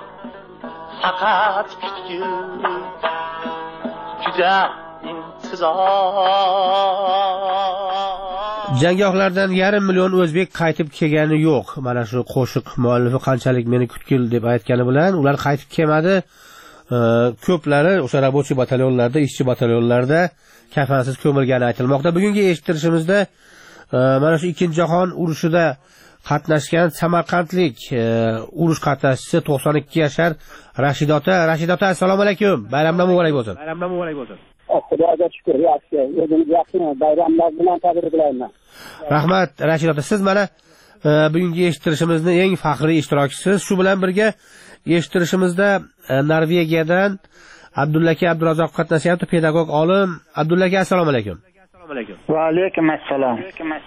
faqat kuchil juda intizor. Janggohlardan 1,5 million o'zbek qaytib kelgani yo'q. Mana shu qo'shiq muallifi qanchalik meni kutkil deb aytgani bilan ular qaytib kelmadi. Ko'plari o'sha rabochiy batalyonlarda, ishchi batalyonlarda kafansiz ko'milgani aytilmoqda. Bugungi eshittirishimizda mana shu Ikkinchi jahon urushida qatnashgan samarqandlik urush qatnashchisi 92 yashar Rashid ota. Rashid ota, assalomu alaykum. Bayramlar muborak bo'lsin. Xudoga shukr, yaxshi. O'zingiz yaxshimi? Bayramlar bilan tabriklayman. Rahmat Rashid ota. Siz mana bugungi eshittirishimizni eng faxriy ishtirokchisiz. Shu bilan birga eshittirishimizda Norvegiyadan Abdulla aka Abdurazzoq qatnashyapti, pedagog olim. Abdulla aka, assalomu alaykum. Va alaykum assalom.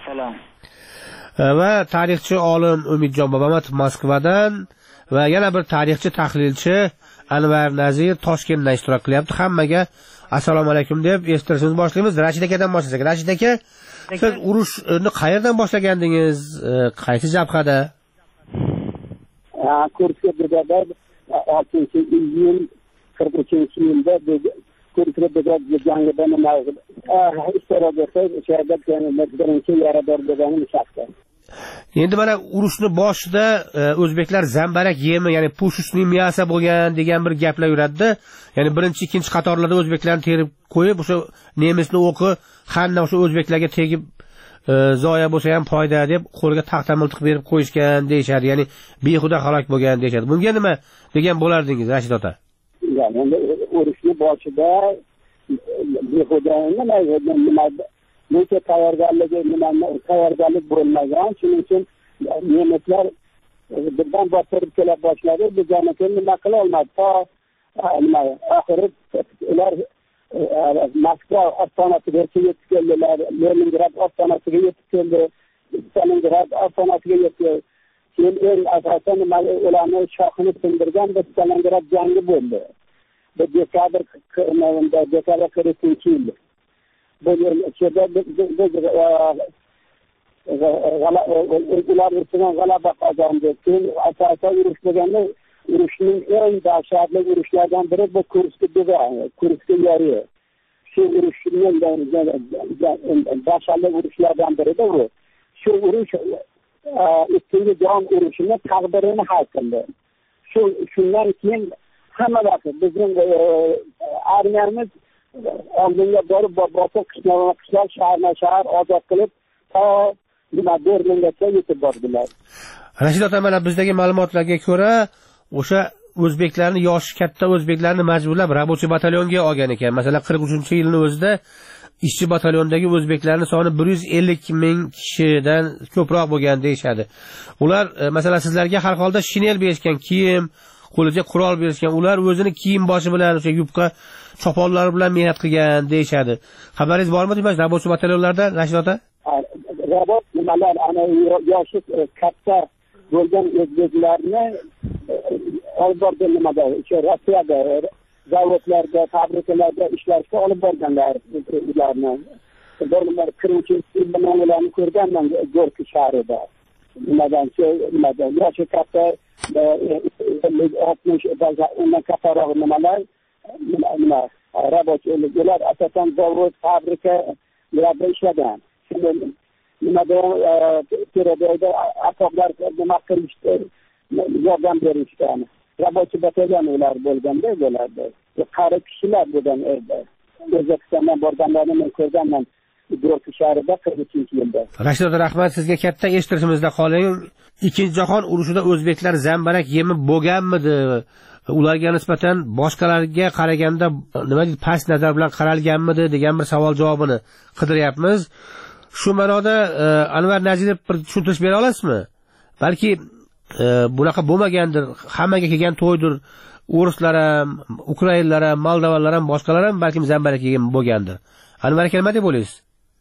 Va tarixchi olim Umidjon Bobomatov Moskvadan va yana bir tarixchi tahlilchi Anvar Nazir Toshkentdan ishtirok qilyapti. Hammaga assalomu alaykum deb eshittirishimizni boshlaymiz. Rashid akadan boshlasak. Rashid aka, siz urushni qayerdan boshlagandingiz? Qaysi jabhada? Kurskga brigada 6-iyul 43-yilda Kurskga jangida nima birinchi yarador bo'lganim shaxsan. Endi mana urushni boshida o'zbeklar zambarak yemi, ya'ni pushusning miyasi bo'lgan degan bir gaplar yuradi. Ya'ni birinchi, ikkinchi qatorlarda o'zbeklarni terib qo'yib, o'sha nemisni o'qi hamma o'sha o'zbeklarga tegib zoya bo'lsa ham foyda deb qo'lga taxta miltiq berib qo'yishgan deyshadi. Ya'ni behuda halok bo'lgan deyshadi. Bunga nima degan bo'lardingiz, Rashid ota? Endi urushni boshida behuda nima buncha tayyorgarlik bo'lmagan. Shuning uchun nemislar birdan bostirib kela boshladi. Biz nima qila olmadi. Oxiri ular Moskva ostonasiga yetib keldilar. Leningrad ostonasiga yetib keldi. Stalingrad ostonasiga yetdi. Keyin eng asosan ularni shohini sindirgan bir Stalingrad jangi bo'ldi. Bu dekabr 42-yil. Bu yerda ular ustidan g'alaba qozondi. Keyin asosan urush bo'lganda urushning eng dahshatli urushlardan biri bu Kurskga yori. Shu urushning dahshatli urushlardan biridir bu. Shu urush Ikkinchi jahon urushini taqdirini hal qildi. Shundan keyin hamma vaqt bizning armiyamiz oldinga borib bosib qishloq shahar ozod qilib to Berlingacha yetib bordilar. Rashid ota, mana bizdagi ma'lumotlarga ko'ra o'sha o'zbeklarni, yoshi katta o'zbeklarni majburlab rabochiy batalyonga olgan ekan. Masalan, 43-yilning o'zida ishchi batalyondagi o'zbeklarning soni 150 ming kishidan ko'proq bo'lgan deyshadi. Ular masalan sizlarga har holda shinel berishgan, kiyim, qo'liga qurol berishgan. Ular o'zini kiyim boshi bilan o'sha yubqa choponlar bilan mehnat qilgan deyshadi. Xabaringiz bormi demak rabochiy batalyonlarda, Rashid ota? Rabot nimalar, ana yoshi katta bo'lgan o'zbeklarni olib borgan nimada, o'sha Rossiyada zavodlarda, fabrikalarda ishlashga olib borganlar ularni. Ular 43-yilda ularni ko'rganman Gorki shahrida. Nimadan yoshi katta 60 undan kattaroq nimalar rabochiy ular asosan zavod, fabrikalarda ishlagan. Nimada Teredoyda asoblar nima qilishdi, yordam berishgan. Rabochiy batalyon ular bo'lganda bo'lardi. Qari kishilar bo'lgan edi. O'zbekistondan borganlarni men ko'rganman Gorki shahrida 43-yilda. Rashid ota, rahmat sizga, katta eshittirishimizda qoling. Ikkinchi jahon urushida o'zbeklar zambarak yemib bo'lganmidi? ularga nisbatan boshqalarga qaraganda nima deydi past nazar bilan qaralganmidi degan bir savol javobini qidiryapmiz. Shu ma'noda Anvar Najirov bir tushuntirish bera olasizmi? Balki bunaqa bo'lmagandir, hammaga kelgan to'ydir. O'rislar ham, ukrainlar ham, moldovalar ham, boshqalar ham balki zambarak yegan bo'lgandir. Anvar aka nima deb o'ylaysiz?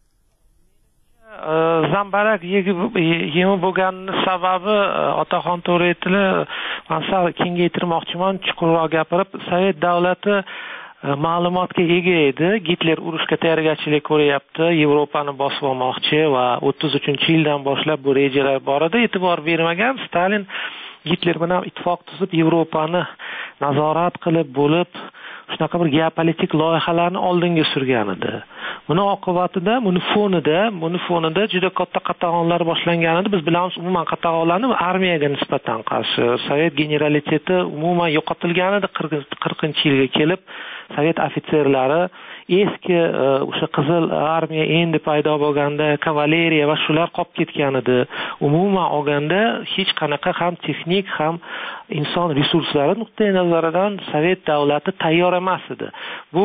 Zambarak yemi bo'lganini sababi otaxon to'g'ri aytdilar. Men sal kengaytirmoqchiman, chuqurroq gapirib, Sovet davlati ma'lumotga ega edi. Gitler urushga tayyorgarchilik ko'ryapti, Yevropani bosib olmoqchi va 33-yildan boshlab bu rejalar bor edi. E'tibor bermagan Stalin Gitler bilan ittifoq tuzib Yevropani nazorat qilib bo'lib shunaqa bir geopolitik loyihalarni oldinga surgan edi. Buni oqibatida, buni fonida juda katta qatag'onlar boshlangan edi. Biz bilamiz, umuman qatag'onlarni armiyaga nisbatan qarshi Sovet generaliteti umuman yo'qotilgan edi. 40-yilga kelib Sovet ofitserlari eski o'sha qizil armiya endi paydo bo'lganda kavaleriya va shular qolib ketgan edi. Umuman olganda hech qanaqa ham texnik ham inson resurslari nuqtai nazaridan Sovet davlati tayyor emas edi. Bu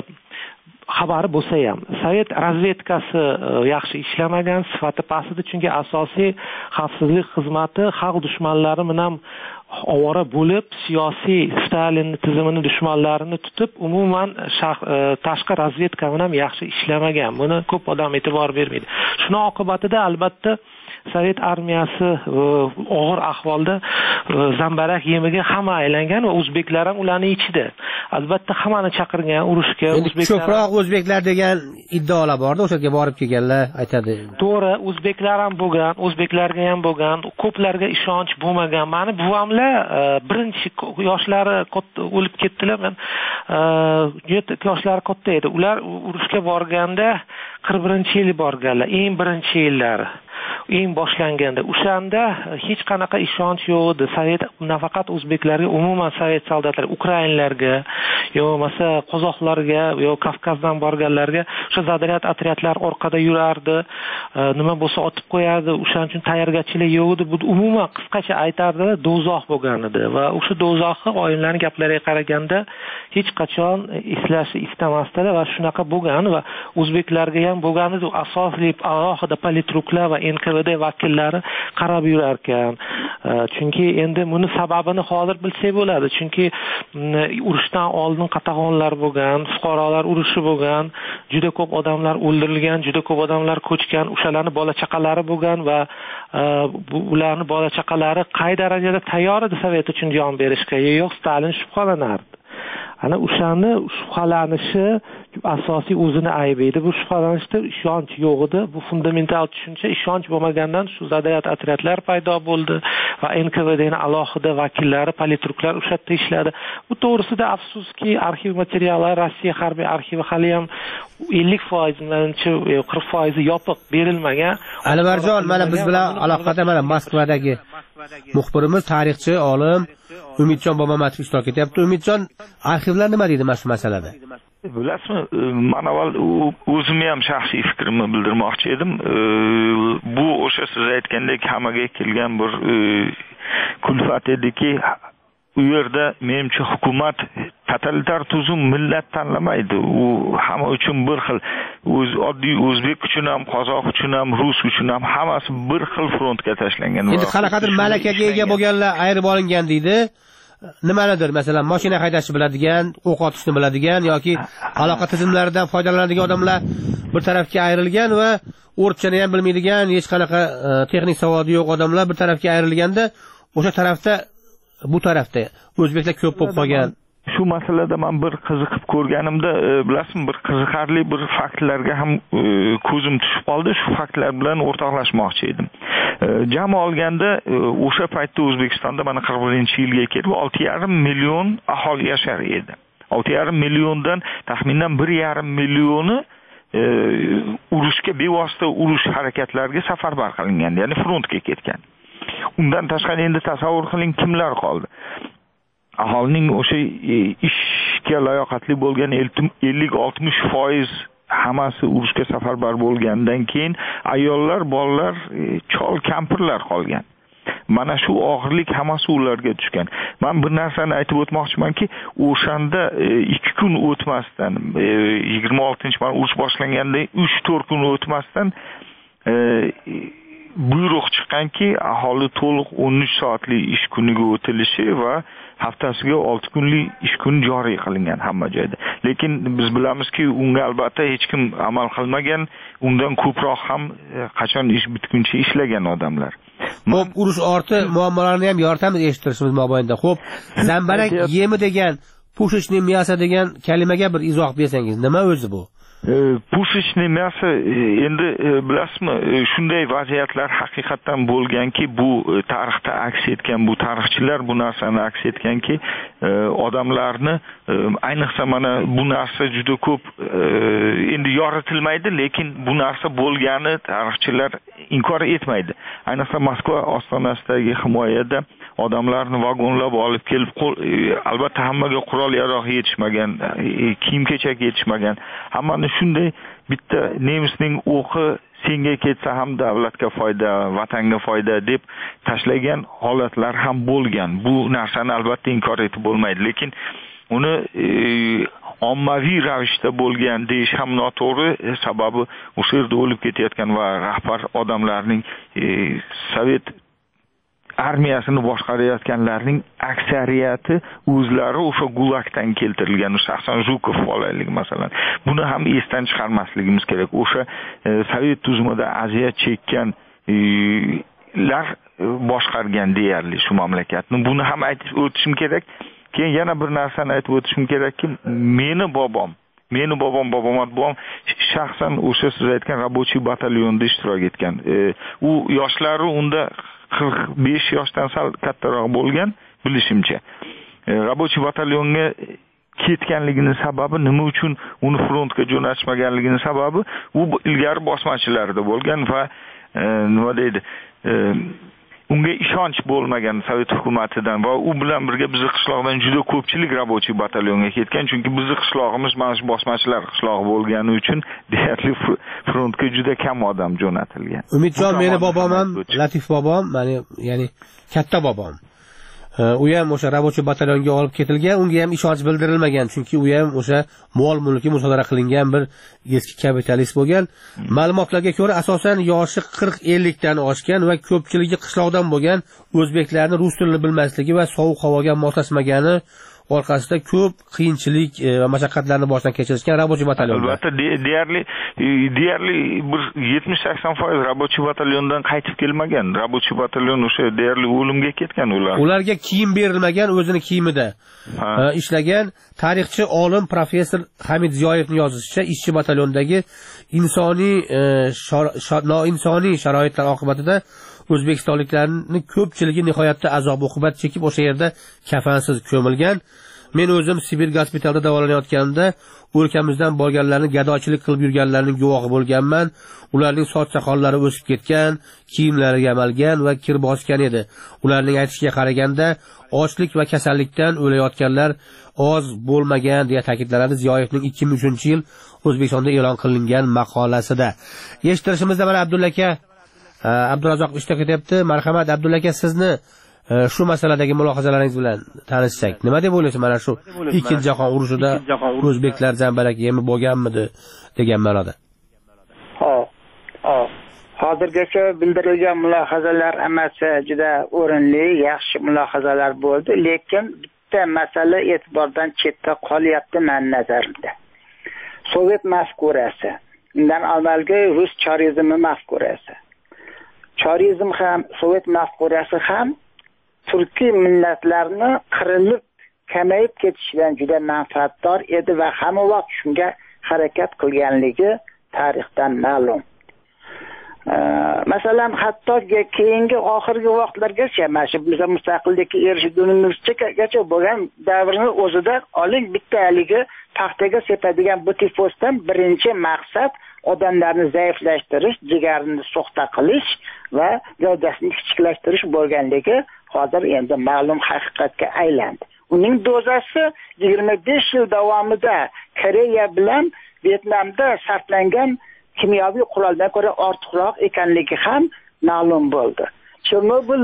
xabari bo'lsa ham Sovet razvedkasi yaxshi ishlamagan, sifati past edi, chunki asosiy xavfsizlik xizmati xalq dushmanlari bilan ovora bo'lib, siyosiy Stalin tizimini dushmanlarini tutib, umuman tashqi razvedka bilan yaxshi ishlamagan. Buni ko'p odam e'tibor bermaydi. Shuning oqibatida albatta Sovet armiyasi og'ir ahvolda zambarak yemiga hamma aylangan va o'zbeklar ham ularning ichida. Albatta hammani chaqirgan urushga. Ko'proq o'zbeklar degan iddaolar borda, o'shaga borib kelganlar aytadi. To'g'ri, o'zbeklar ham bo'lgan, o'zbeklarga ham bo'lgan, ko'plarga ishonch bo'lmagan. Meni buvamlar birinchi yoshlari o'lib ketdilar. Men yoshlari katta edi. Ular urushga borganda 41-yil borganlar, eng birinchi yillari. Eng boshlanganda o'shanda hech qanaqa ishonch yo'q edi. Sovet nafaqat o'zbeklarga, umuman Sovet soldatlari, ukrainlarga, yo bo'lmasa qozoqlarga, yo Kavkazdan borganlarga o'sha zaryad otryadlar orqada yurardi, nima bo'lsa otib qo'yardi. O'shaning uchun tayyorgarchilik yo'q edi. Bu umuman qisqacha aytardilar, do'zax bo'lgan edi va o'sha do'zaxni oyinlarning gaplariga qaraganda hech qachon eslashni istamasdilar va shunaqa bo'lgan va o'zbeklarga ham bo'lgan edi. Asosli alohida politruklar va NKVD vakillari qarab yurar ekan. Chunki endi buni sababini hozir bilsak bo'ladi. Chunki urushdan oldin qatag'onlar bo'lgan, fuqarolar urushi bo'lgan, juda ko'p odamlar o'ldirilgan, juda ko'p odamlar ko'chgan, o'shalarning bola chaqalari bo'lgan va ularning bola chaqalari qay darajada tayyor edi Sovet uchun jon berishga, yo'q Stalin shubhalanardi. Ana o'shani shubhalanishi asosiy o'zini aybi edi. Bu shubhalanishda ishonch yo'q edi. Bu fundamental tushuncha, ishonch bo'lmagandan shu zaryad otryadlar paydo bo'ldi va NKVDning alohida vakillari, politruklar o'sha yerda ishladi. Bu to'g'risida afsuski arxiv materiallar, Rossiya harbiy arxivi hali ham 50% menimcha 40% yopiq berilmagan. Anvarjon, mana biz bilan aloqada mana Moskvadagi muxbirimiz, tarixchi, olim Umidjon Bobomatov ishtirok etyapti. Umidjon, arxivlar nima deydi mana shu masalada? Bilasizmi, men avval o'zimni ham shaxsiy fikrimni bildirmoqchi edim. Bu o'sha siz aytgandek hammaga kelgan bir kulfat ediki, u yerda menimcha hukumat totalitar tuzum millat tanlamaydi. U hamma uchun bir xil. Oddiy o'zbek uchun ham, qozoq uchun ham, rus uchun ham hammasi bir xil frontga tashlangan. Endi qanaqadir malakaga ega bo'lganlar ayirib olingan deydi. Nimanidir, masalan, mashina haydashni biladigan, o'q otishni biladigan yoki aloqa tizimlaridan foydalanadigan odamlar bir tarafga ayrilgan va o'rtchani ham bilmaydigan, hech qanaqa texnik savodi yo'q odamlar bir tarafga ayrilganda, o'sha tarafda bu tarafda o'zbeklar ko'p bo'lib qolgan. Shu masalada men bir qiziqib ko'rganimda, bilasizmi, bir qiziqarli bir faktlarga ham ko'zim tushib qoldi. Shu faktlar bilan o'rtoqlashmoqchi edim. Jam olganda o'sha paytda O'zbekistonda mana 41-yilga kelib 6,5 million aholi yashar edi. 6,5 milliondan taxminan 1,5 millioni urushga bevosita urush harakatlariga safarbar qilingan, ya'ni frontga ketgan. Undan tashqari endi tasavvur qiling, kimlar qoldi? Aholining o'sha ishga layoqatli bo'lgan 50-60% hammasi urushga safarbar bo'lgandan keyin ayollar, bolalar, chol, kampirlar qolgan. mana shu og'irlik hammasi ularga tushgan. Men bir narsani aytib o'tmoqchimanki, o'shanda 2 kun o'tmasdan 26-mart urush boshlanganda 3-4 kun o'tmasdan buyruq chiqqanki, aholi to'liq 13 soatli ish kuniga o'tilishi va haftasiga 6 kunlik ish kuni joriy qilingan hamma joyda. Lekin biz bilamizki, unga albatta hech kim amal qilmagan, undan ko'proq ham qachon ish bitguncha ishlagan odamlar. Xo'p, urush orti muammolarni ham yordamida eshittirishimiz mobaynida. Xo'p, zambarak yemi degan, pushishni miyasi degan kalimaga bir izoh bersangiz, nima o'zi bu? Pushishni miyasi endi bilasizmi, shunday vaziyatlar haqiqatan bo'lganki, bu tarixda aks etgan, bu tarixchilar bu narsani aks etganki, odamlarni ayniqsa mana bu narsa juda ko'p endi yoritilmaydi, lekin bu narsa bo'lgani tarixchilar inkor etmaydi. Ayniqsa Moskva ostonasidagi himoyada odamlarni vagonlab olib kelib, albatta hammaga qurol yarog' yetishmagan, kiyim-kechak yetishmagan, hammani shunday bitta nemisning o'qi senga ketsa ham davlatga foyda, vatanga foyda deb tashlagan holatlar ham bo'lgan. Bu narsani albatta inkor etib bo'lmaydi, lekin uni ommaviy ravishda bo'lgan deyish ham noto'g'ri, sababi o'sha yerda o'lib ketayotgan va rahbar odamlarning sovet armiyasini boshqarayotganlarning aksariyati o'zlari o'sha gulagdan keltirilgan, shaxsan Zhukov olaylik masalan. Buni ham esdan chiqarmasligimiz kerak. O'sha sovet tuzumida aziyat chekkanlar boshqargan deyarli shu mamlakatni. Buni ham aytib o'tishim kerak. Keyin yana bir narsani aytib o'tishim kerakki, meni bobom shaxsan o'sha siz aytgan rabochiy batalyonda ishtirok etgan. U yoshlari unda 45 yoshdan sal kattaroq bo'lgan, bilishimcha. Rabochiy batalyonga ketganligini sababi nima uchun uni frontga jo'natishmaganligini sababi u ilgari bosmachilarda bo'lgan va nima deydi, unga ishonch bo'lmagan sovet hukumatidan va u bilan birga bizning qishloqdan juda ko'pchilik rabochiy batalyonga ketgan, chunki bizning qishlog'imiz mana shu bosmachilar qishlog'i bo'lgani uchun deyarli frontga juda kam odam jo'natilgan. Umidjon meni bobom ham, Latif bobom, ya'ni katta bobom. U ham o'sha rabochiy batalyonga olib ketilgan, unga ham ishonch bildirilmagan, chunki u ham o'sha mol-mulki musodara qilingan bir eski kapitalist bo'lgan. Ma'lumotlarga ko'ra, asosan yoshi 40-50 dan oshgan va ko'pchiligi qishloqdan bo'lgan o'zbeklarning rus tilini bilmasligi va sovuq havoga moslashmagani orqasida ko'p qiyinchilik va mashaqqatlarni boshdan kechirishgan rabochiy batalyon. Albatta, deyarli bir 70-80% rabochiy batalyondan qaytib kelmagan. Rabochiy batalyon o'sha deyarli o'limga ketgan ular. Ularga kiyim berilmagan, o'zini kiyimida ishlagan tarixchi olim professor Hamid Ziyoyevning yozishicha, ishchi batalyondagi noinsoniy sharoitlar oqibatida o'zbekistonliklarning ko'pchiligi nihoyatda azob-uqubat chekib o'sha yerda kafansiz ko'milgan. Men o'zim Sibir gospitalda davolanayotganimda o'lkamizdan borganlarni gadochilik qilib yurganlarning guvohi bo'lganman. Ularning soch soqollari o'sib ketgan, kiyimlari yamalgan va kir bosgan edi. Ularning aytishiga qaraganda ochlik va kasallikdan o'layotganlar oz bo'lmagan deya ta'kidlanadi Ziyoyevning 2003-yil O'zbekistonda e'lon qilingan maqolasida. Eshittirishimizda mana Abdulla aka Abdurazzoq ishtirok etyapti. Marhamat Abdulla aka, sizni shu masaladagi mulohazalaringiz bilan tanishsak, nima deb o'ylaysiz? Mana shu Ikkinchi jahon urushida o'zbeklar zambarak yemi bo'lganmidi degan ma'noda. Hozirgacha bildirilgan mulohazalar hammasi juda o'rinli, yaxshi mulohazalar bo'ldi, lekin bitta masala e'tibordan chetda qolyapti men nazarimda. Sovet mafkurasi, undan avvalgi rus chorizmi mafkurasi. Chorizm ham, Sovet mafkurasi ham turkiy millatlarni qirilib, kamayib ketishidan juda manfaatdor edi va hamma vaqt shunga harakat qilganligi tarixdan ma'lum. Masalan, hatto keyingi oxirgi vaqtlargacha, mana shu biz mustaqillikka erishgunimizgacha bo'lgan davrni o'zida oling, bitta haligi paxtaga sepadigan bu tifosdan birinchi maqsad odamlarni zaiflashtirish, jigarini so'xta qilish va gavdasini kichiklashtirish bo'lganligi hozir endi ma'lum haqiqatga aylandi. Uning dozasi 25 yil davomida Koreya bilan Vyetnamda sarflangan kimyoviy quroldan ko'ra ortiqroq ekanligi ham ma'lum bo'ldi. Chernobil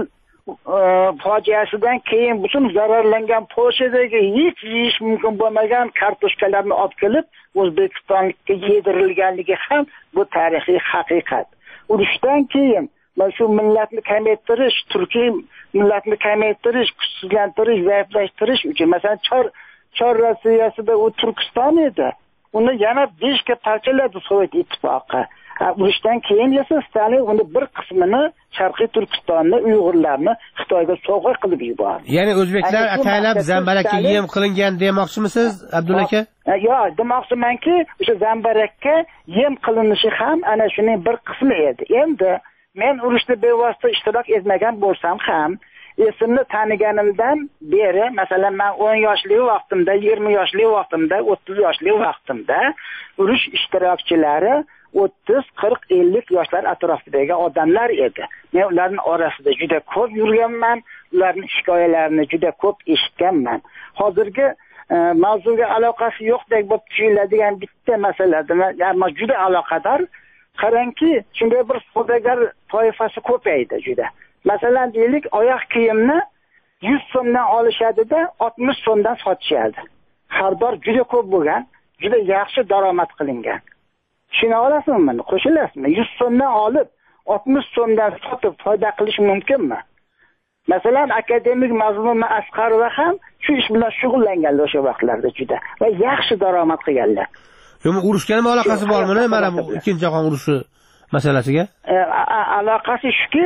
fojiasidan keyin butun zararlangan Polshadagi hech yeyish mumkin bo'lmagan kartoshkalarni olib kelib O'zbekistonga yedirilganligi ham bu tarixiy haqiqat. Urushdan keyin mana shu millatni kamaytirish, turkiy millatni kamaytirish, kuchsizlantirish, zaiflashtirish uchun masalan Chor Rossiyasida u Turkiston edi. Uni yana 5 ga parchaladi Sovet ittifoqi. Urushdan keyin esa Stalin uni bir qismini Sharqiy Turkistonni, Uyg'urlarni Xitoyga sovg'a qilib yubordi. Ya'ni o'zbeklar ataylab zambarakka yem qilingan demoqchimisiz, Abdulla aka? Yo'q, demoqchimanki, o'sha zambarakka yem qilinishi ham ana shuning bir qismi edi. Endi men urushda bevosita ishtirok etmagan bo'lsam ham, esimni taniganimdan beri, masalan, men 10 yoshli vaqtimda, 20 yoshli vaqtimda, 30 yoshli vaqtimda urush ishtirokchilari 30, 40, 50 yoshlar atrofidagi odamlar edi. Men ularning orasida juda ko'p yurganman, ularning hikoyalarini juda ko'p eshitganman. Hozirgi mavzuga aloqasi yo'qdek bo'lib tuyuladigan bitta masalada, ammo juda aloqador. Qarangki, shunday bir savdogar toifasi ko'paydi juda. Masalan, deylik, oyoq kiyimni 100 so'mdan olishadi-da, 60 so'mdan sotishadi. Xaridor juda ko'p bo'lgan, juda yaxshi daromad qilingan. Shuna olasizmi? Qo'shilasizmi? 100 so'mdan olib 60 so'mdan sotib foyda qilish mumkinmi? Masalan, akademik Mazlum Asqarova ham shu ish bilan shug'ullanganlar o'sha vaqtlarda juda va yaxshi daromad qilganlar. Urushga nima aloqasi bormi mana bu Ikkinchi jahon urushi masalasiga? Aloqasi shuki,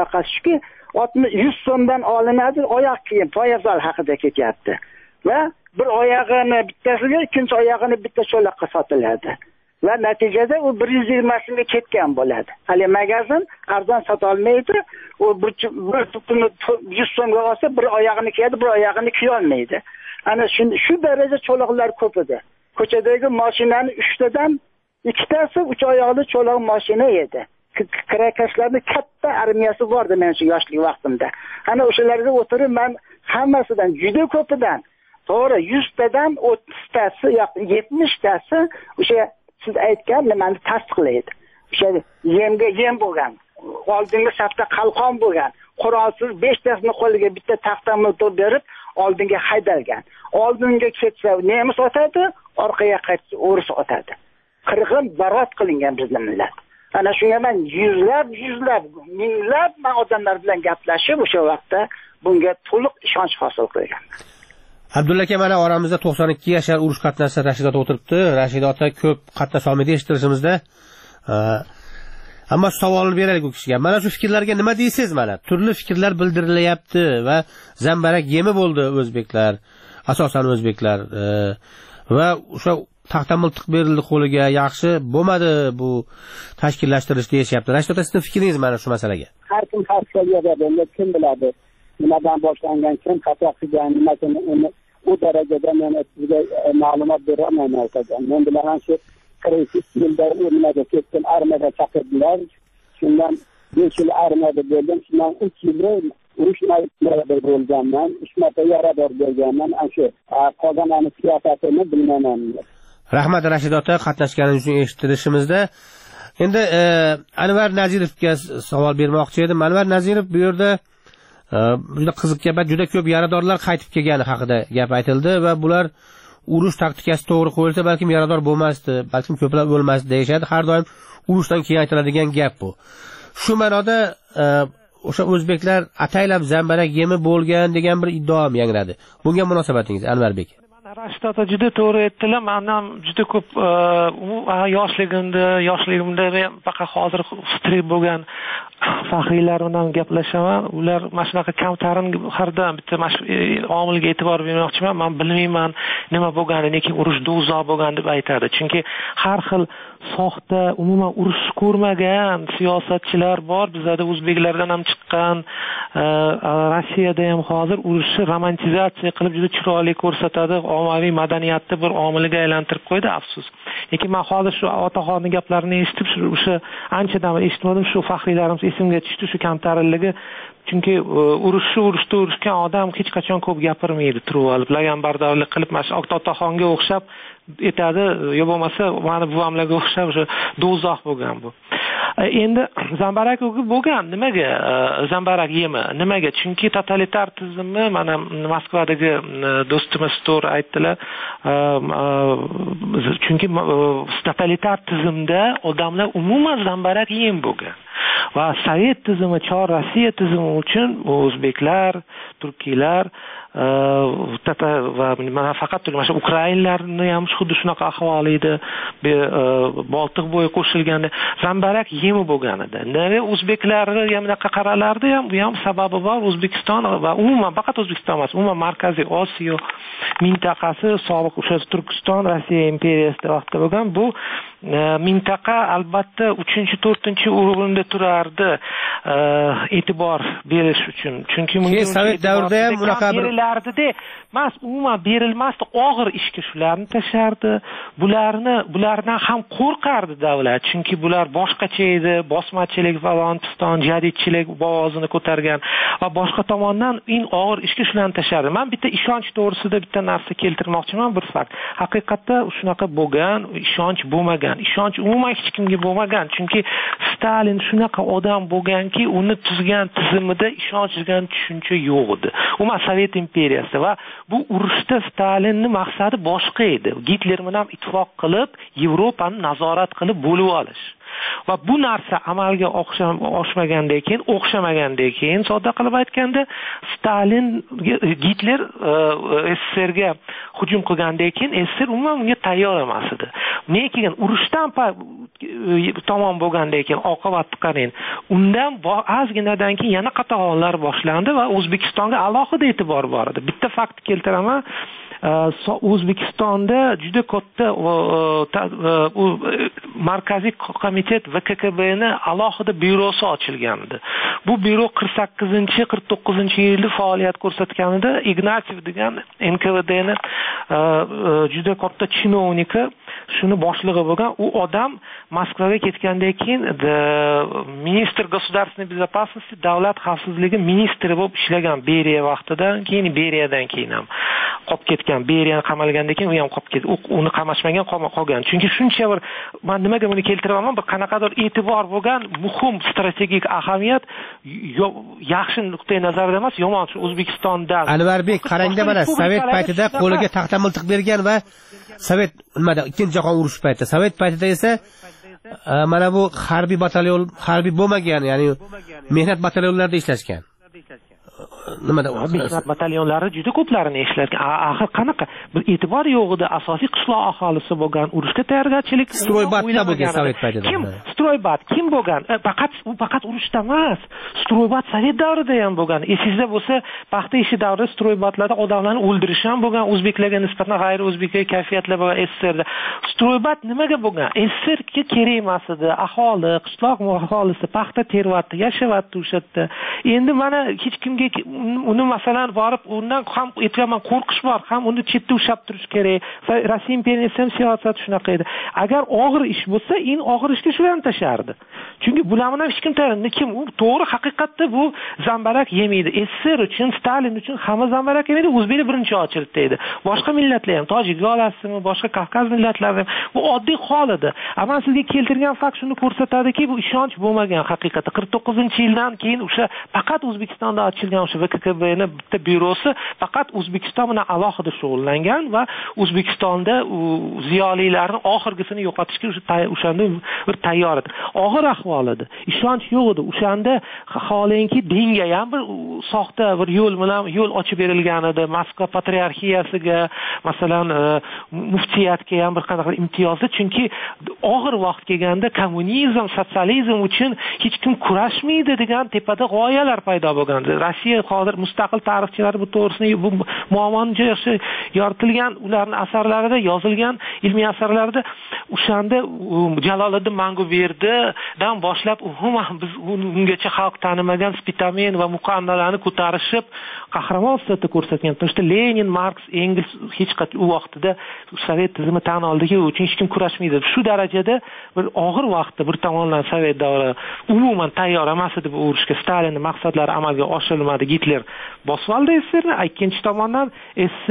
100 so'mdan olinadi oyoq kiyim, poyafzal haqida ketyapti. Va bir oyog'ini bittasiga, ikkinchi oyog'ini bitta cho'loqqa sotiladi. Va natijada u 120 so'mga ketgan bo'ladi. Hali magazin arzon sota olmaydi. U bir tutuni 100 so'mga olsa, bir oyog'ini kiyadi, bir oyog'ini kiya olmaydi. Ana shu daraja cho'loqlar ko'p edi. Ko'chadagi mashinani 3 tadan 2 tasi 3 oyoqli cho'loq mashina edi. Kirakashlarning katta armiyasi bordi men shu yoshlik vaqtimda. Ana o'shalarga o'tirib men hammasidan juda ko'pidan, to'g'ri 100 tadan 30 tasi yoki 70 tasi o'sha siz aytgan nimani tasdiqlaydi. O'sha yem bo'lgan, oldingi safda qalqon bo'lgan, qurolsiz 5 tasini qo'liga bitta taxta motor berib oldinga haydalgan. Oldinga ketsa nemis otadi, orqaga qaytsa o'ris otadi. Qirg'in barot qilingan bizning millat. Ana shunga men yuzlab, minglab odamlar bilan gaplashib o'sha vaqtda bunga to'liq ishonch hosil qilgan. Abdulla aka, mana oramizda 92 yashar urush qatnashchi Rashid ota o'tiribdi. Rashid ota ko'p qatnasholmaydi eshittirishimizda. Ammo savolni beraylik u kishiga. Mana shu fikrlarga nima deysiz mana? Turli fikrlar bildirilyapti va zambarak yemi bo'ldi o'zbeklar, asosan o'zbeklar va o'sha taxta miltiq berildi qo'liga, yaxshi bo'lmadi bu tashkillashtirish deyishyapti. Rashid ota, sizning fikringiz mana shu masalaga? Har kim har xil kim biladi. Nimadan boshlangan, kim xato qilgan, uni u darajada men sizga ma'lumot bera olmayman. Men bilan shu 42 yilda u nimaga ketdim, armiyaga chaqirdilar. Shundan 5 yil armiyada bo'ldim. Shundan 3 yil urush maydonida bo'lganman, 3 marta yarador bo'lganman. Shu qolganani siyosatini bilmayman. Rahmat Rashid ota, qatnashganingiz uchun eshittirishimizda. Endi Anvar Nazirovga savol bermoqchi edim. Anvar Nazirov bu yerda juda qiziq gap, juda ko'p yaradorlar qaytib kelgani haqida gap aytildi va bular urush taktikasi to'g'ri qo'yilsa balkim yarador bo'lmasdi, balkim ko'plab bo'lmasdi deyshadi. Har doim urushdan keyin aytiladigan gap bu. Shu ma'noda o'sha o'zbeklar ataylab zambarak yemi bo'lgan degan bir iddio ham yangradi. Bunga munosabatingiz, Anvarbek? Rashid ota juda to'g'ri aytdilar. Men ham juda ko'p yoshligimda faqat hozir strip bo'lgan faxriylar bilan gaplashaman. Ular mana shunaqa kamtarin hardan bitta omilga e'tibor bermoqchiman. Men bilmayman nima bo'lganini, lekin urush do'zax bo'lgan deb aytadi. Chunki har xil soxta, umuman urush ko'rmagan siyosatchilar bor. Bizda o'zbeklardan ham chiqqan, Rossiyada ham hozir urushni romantizatsiya qilib juda chiroyli ko'rsatadi. Ommaviy madaniyatni bir omiliga aylantirib qo'ydi, afsus. Lekin men hozir shu otaxonning gaplarini eshitib, o'sha anchadan eshitmadim, shu faxriylarimiz esimga tushdi, shu kamtarinligi. Chunki urushgan odam hech qachon ko'p gapirmaydi, turib olib, laganbardorlik qilib, mana shu otaxonga o'xshab aytadi, yo bo'lmasa mani buvamlarga o'xshab o'sha do'zax bo'lgan bu. Endi zambarak bo'lgan. Nimaga zambarak yemi? Nimaga? Chunki totalitar tizimni mana Moskvadagi do'stimiz to'g'ri aytdilar. Chunki totalitar tizimda odamlar umuman zambarak yem bo'lgan. Va Sovet tizimi, Chor Rossiya tizimi uchun o'zbeklar, turkiylar va mana faqat mana ukrainlarni ham xuddi shunaqa ahvol edi. Boltiq bo'yi qo'shilganda zambarak yemi bo'lgan edi. Nega o'zbeklarni ham bunaqa qaralardi ham, bu ham sababi bor. O'zbekiston va umuman faqat O'zbekiston emas, umuman Markaziy Osiyo mintaqasi sobiq o'sha Turkiston Rossiya imperiyasida vaqtda bo'lgan. Bu mintaqa albatta 3-4 o'rinda turardi e'tibor berish uchun. Chunki Sovet davrida ham bunaqa berilardida emas, umuman berilmasdi. Og'ir ishga shularni tashardi. Bulardan ham qo'rqardi davlat. Chunki bular boshqacha edi, bosmachilik, falon piston, jadidchilik ovozini ko'targan va boshqa tomondan eng og'ir ishga shularni tashardi. Men bitta ishonch to'g'risida bitta narsa keltirmoqchiman, bir fakt. Haqiqatda shunaqa bo'lgan, ishonch bo'lmagan. Ishonch umuman hech kimga bo'lmagan. Chunki Stalin shunaqa odam bo'lganki, uni tuzgan tizimida ishonch degan tushuncha yo'q edi. Umuman Sovet imperiyasi va bu urushda Stalinning maqsadi boshqa edi. Gitler bilan ittifoq qilib, Yevropani nazorat qilib bo'lib olish. Va bu narsa amalga o'xshamagandan keyin sodda qilib aytganda Stalin Gitler SSRga hujum qilgandan keyin SSR umuman unga tayyor emas edi. Lekin urushdan tomon bo'lgandan keyin oqibatni qarang. Undan ozginadan keyin yana qatag'onlar boshlandi va O'zbekistonga alohida e'tibor bor edi. Bitta fakt keltiraman. O'zbekistonda juda katta markaziy komitet VKKBni alohida byurosi ochilgan edi. Bu byuro 48-49-yilda faoliyat ko'rsatganida Ignatiev degan NKVDni juda katta chinovniki shuni boshlig'i bo'lgan. U odam Moskvaga ketgandan keyin ministr государственной безопасности, davlat xavfsizligi ministri bo'lib ishlagan Beriya vaqtidan keyin, Beriyadan keyin ham qolib ketgan. Beriyani qamalgandan keyin u ham qolib ketdi. Uni qamashmagan, qolgan. Chunki shuncha bir men nimaga buni keltiraman, bir qanaqadir e'tibor bo'lgan, muhim strategik ahamiyat yaxshi nuqtai nazarda emas, yomon O'zbekistondan. Anvarbek, qarangda mana Sovet paytida qo'liga taxta miltiq bergan va Sovet nimada ikkinchi jahon urushi paytida, Sovet paytida esa mana bu harbiy batalyon, harbiy bo'lmagan, ya'ni mehnat batalyonlarida ishlashgan. Nimada mehnat batalyonlari juda ko'plarini ishlatgan. Axir qanaqa bir e'tibor yo'q edi. Asosiy qishloq aholisi bo'lgan, urushga tayyorgarchilik Stroybatda bo'lgan Sovet paytida. Kim Stroybat kim bo'lgan? Faqat urushda emas. Stroybat Sovet davrida ham bo'lgan. Esingizda bo'lsa, paxta ishi davrida Stroybatlarda odamlarni o'ldirish ham bo'lgan. O'zbeklarga nisbatan g'ayri o'zbeklarga kayfiyatlar bo'lgan SSRda. Stroybat nimaga bo'lgan? SSRga kerak emas edi. Aholi, qishloq aholisi paxta teryapti, yashayapti o'sha yerda. Endi mana hech kimga uni masalan borib undan ham aytganman, qo'rqish bor, ham uni chetda ushlab turish kerak. Rossiya imperiyasi ham siyosati shunaqa edi. Agar og'ir ish bo'lsa, eng og'ir ishga shularni tashardi. Chunki bularni ham hech kim tayyorladi. Kim u to'g'ri haqiqatda bu zambarak yemaydi. SSR uchun, Stalin uchun hamma zambarak yemaydi. O'zbeklar birinchi ochildi edi. Boshqa millatlar ham, tojik olasizmi, boshqa Kavkaz millatlari ham bu oddiy hol edi. Ammo sizga keltirgan fakt shuni ko'rsatadiki, bu ishonch bo'lmagan haqiqatda. 49-yildan keyin o'sha faqat O'zbekistonda ochilgan o'sha VKKBni bitta byurosi faqat O'zbekiston bilan alohida shug'ullangan va O'zbekistonda ziyolilarni oxirgisini yo'qotishga o'shanda bir tayyor edi. Og'ir ahvol edi. Ishonch yo'q edi. O'shanda xohlayinki dinga ham bir soxta bir yo'l bilan yo'l ochib berilgan edi. Moskva patriarxiyasiga, masalan, muftiyatga ham bir qanaqa imtiyozli, chunki og'ir vaqt kelganda kommunizm, sotsializm uchun hech kim kurashmaydi degan tepada g'oyalar paydo bo'lgan. Rossiya hozir mustaqil tarixchilar bu to'g'risida bu muammoni yaxshi yoritilgan, ularning asarlarida yozilgan ilmiy asarlarda o'shanda Jaloliddin Manguberdidan boshlab umuman biz ungacha xalq tanimagan Spitamen va muqannalarni ko'tarishib qahramon sifatida ko'rsatgan. To'shda Lenin, Marks, Engels hech qachon u vaqtida Sovet tizimi tan oldiki, uchun hech kim kurashmaydi. Shu darajada bir og'ir vaqtda bir tomondan Sovet davri umuman tayyor emas edi bu urushga. Stalinning maqsadlari amalga oshirilmadi. Gitler bosib oldi SSRni. Ikkinchi tomondan SSR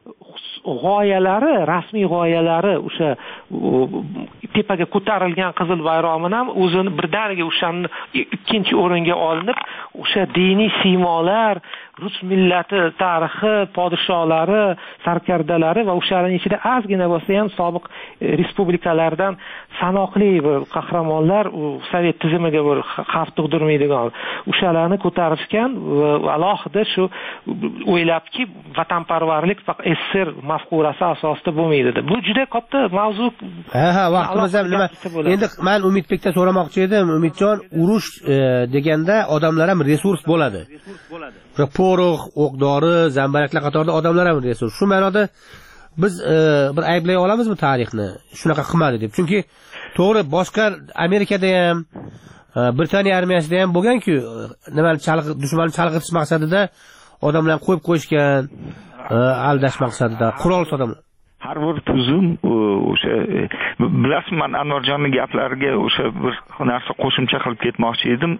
g'oyalari, rasmiy g'oyalari o'sha tepaga ko'tarilgan qizil bayrog'ini ham o'zini birdaniga o'shani ikkinchi o'ringa olinib, o'sha diniy siymolar, rus millati tarixi, podsholari, sarkardalari va o'shaning ichida ozgina bo'lsa ham sobiq respublikalardan sanoqli bir qahramonlar sovet tizimiga bir xavf tug'dirmaydigan o'shalarni ko'tarishgan va alohida shu o'ylabki vatanparvarlik faqat SSR mafkurasi asosida bo'lmaydi deb. Bu juda katta mavzu. Ha, vaqtimiz ham nima? Endi men Umidbekdan so'ramoqchi edim. Umidjon, urush deganda odamlar ham resurs bo'ladi. Porox, o'q-dori, zambaraklar qatorida odamlar ham resurs. Shu ma'noda biz bir ayblay olamizmi tarixni? Shunaqa qilmadi deb. Chunki to'g'ri, boshqa Amerikada ham, Britaniya armiyasida ham bo'lgan-ku, nimani dushmanni chalg'itish maqsadida odamlarni qo'yib qo'yishgan, aldash maqsadida qurol odamlar. Har bir tuzum o'sha bilasizmi, men Anvarjonning gaplariga o'sha bir narsa qo'shimcha qilib ketmoqchi edim.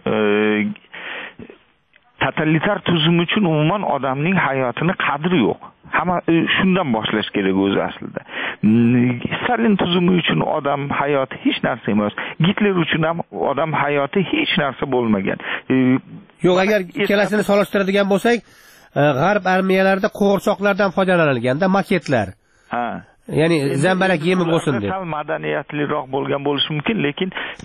Totalitar tuzum uchun umuman odamning hayotini qadri yo'q. Hamma shundan boshlash kerak o'zi aslida. Stalin tuzumi uchun odam hayoti hech narsa emas. Gitler uchun ham odam hayoti hech narsa bo'lmagan. Yo'q, agar ikkalasini solishtiradigan bo'lsak, g'arb armiyalarida qo'g'irchoqlardan foydalanilganda maketlar. Ha. Ya'ni zambarak yemi bo'lsin deb. Sal madaniyatliroq bo'lgan bo'lishi mumkin, lekin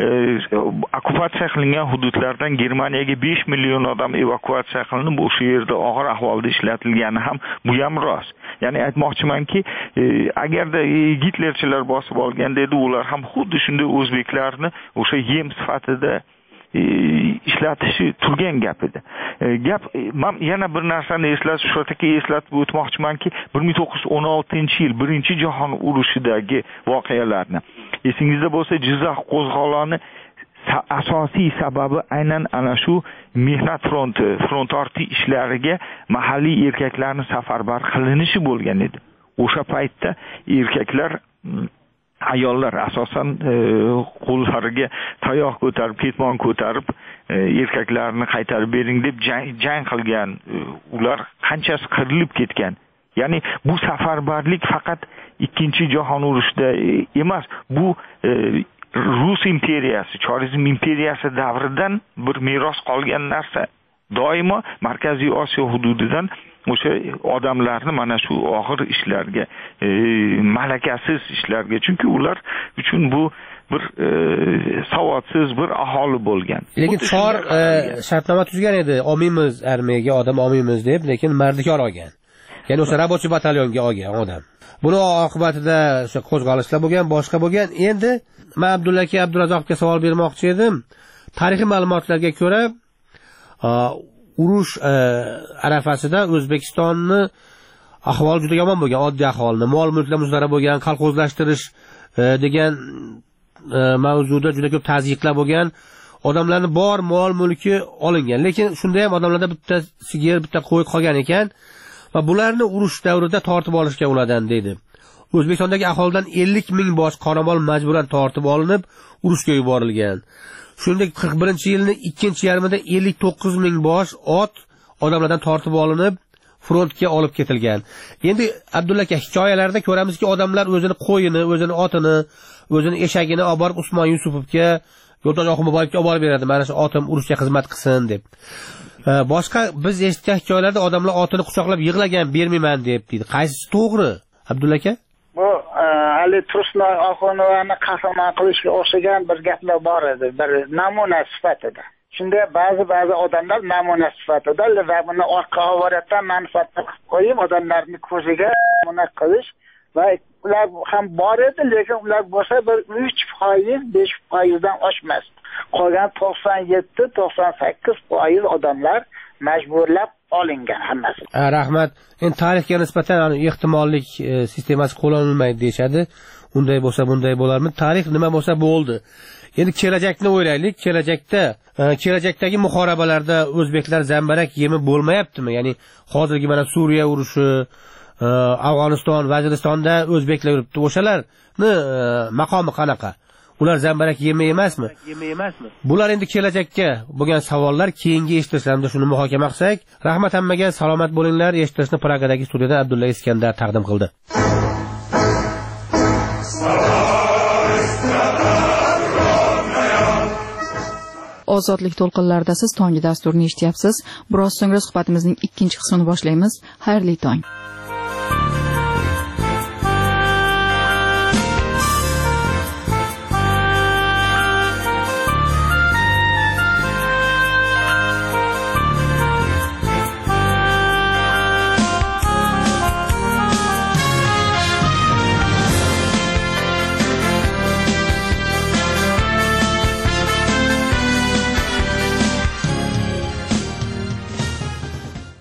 okupatsiya qilingan hududlardan Germaniyaga 5 million odam evakuatsiya qilinib, o'sha yerda og'ir ahvolda ishlatilgani ham bu ham rost. Ya'ni aytmoqchimanki, agarda Gitlerchilar bosib olganda edi, ular ham xuddi shunday o'zbeklarni o'sha yem sifatida ishlatishi turgan gap edi. Men yana bir narsani eslatib o'tmoqchimanki, 1916-yil Birinchi jahon urushidagi voqealarni. Esingizda bo'lsa, Jizzax qo'zg'oloni asosiy sababi aynan ana shu mehnat front orti ishlariga mahalliy erkaklarni safarbar qilinishi bo'lgan edi. O'sha paytda erkaklar, ayollar asosan qo'llariga tayoq ko'tarib, ketmon ko'tarib, erkaklarni qaytarib bering deb jang qilgan. Ular qanchasi qirilib ketgan. Ya'ni bu safarbarlik faqat Ikkinchi jahon urushida emas, bu Rus imperiyasi, Chorizm imperiyasi davridan bir meros qolgan narsa. Doimo Markaziy Osiyo hududidan o'sha odamlarni mana shu og'ir ishlarga, malakasiz ishlarga, chunki ular uchun bu bir savodsiz bir aholi bo'lgan. Lekin Chor shartnoma tuzgan edi, olmaymiz armiyaga odam olmaymiz deb, lekin mardikor olgan. Ya'ni o'sha rabochiy batalyonga olgan odam. Buni oqibatida o'sha qo'zg'alishlar bo'lgan, boshqa bo'lgan. Endi men Abdulla aka Abdurazzoqga savol bermoqchi edim. Tarixiy ma'lumotlarga ko'ra, urush arafasida O'zbekistonni ahvoli juda yomon bo'lgan, oddiy ahvolni, mol-mulklar muzlari bo'lgan, kolxozlashtirish degan mavzuda juda ko'p tazyiqlar bo'lgan, odamlarning bor mol-mulki olingan. Lekin shunda ham odamlarda bitta sigir, bitta qo'y qolgan ekan va bularni urush davrida tortib olishga ulardan deydi. O'zbekistondagi aholidan 50 ming bosh qoramol majburan tortib olinib, urushga yuborilgan. Shuningdek 41-yilning ikkinchi yarmida 59 ming bosh ot odamlardan tortib olinib, frontga olib ketilgan. Endi Abdulla aka, hikoyalarda ko'ramizki, odamlar o'zini qo'yini, o'zini otini, o'zini eshagini olib borib Usmon Yusupovga, Yo'ldosh Oxunboyevga olib beradi. Mana shu otim urushga xizmat qilsin deb. Boshqa biz eshitgan hikoyalarda odamlar otini quchoqlab yig'lagan, bermayman deb deydi. Qaysi to'g'ri, Abdulla aka? Bu Ali Tursunoy Oxunovani qahramon qilishga o'xshagan bir gaplar bor edi, bir namuna sifatida. Shunda ba'zi odamlar namuna sifatida va buni orqa ovoratdan manfaatga qilib qo'yib, odamlarning ko'ziga namuna qilish va ular ham bor edi, lekin ular bo'lsa bir 3%, 5%dan oshmas. Qolgan 97-98% odamlar majburlab olingan hammasi. Rahmat. Endi tarixga nisbatan ehtimollik sistemasi qo'llanilmaydi deyshadi. Unday bo'lsa bunday bo'larmi? Tarix nima bo'lsa bo'ldi. Endi kelajakni o'ylaylik. Kelajakdagi muhorabalarda o'zbeklar zambarak yemi bo'lmayaptimi? Ya'ni hozirgi mana Suriya urushi, Afg'oniston, Vaziristonda o'zbeklar yuribdi. O'shalarni maqomi qanaqa? Ular zambarak yemay emasmi? Bular endi kelajakka bo'lgan savollar, keyingi eshitishlarimizni shuni muhokama qilsak. Rahmat hammaga, salomat bo'linglar. Eshitishni Pragadagi studiyada Abdulla Iskandar taqdim qildi. Ozodlik to'lqinlarida siz tonggi dasturni eshityapsiz. Biroz so'ngra suhbatimizning ikkinchi qismini boshlaymiz. Xayrli tong.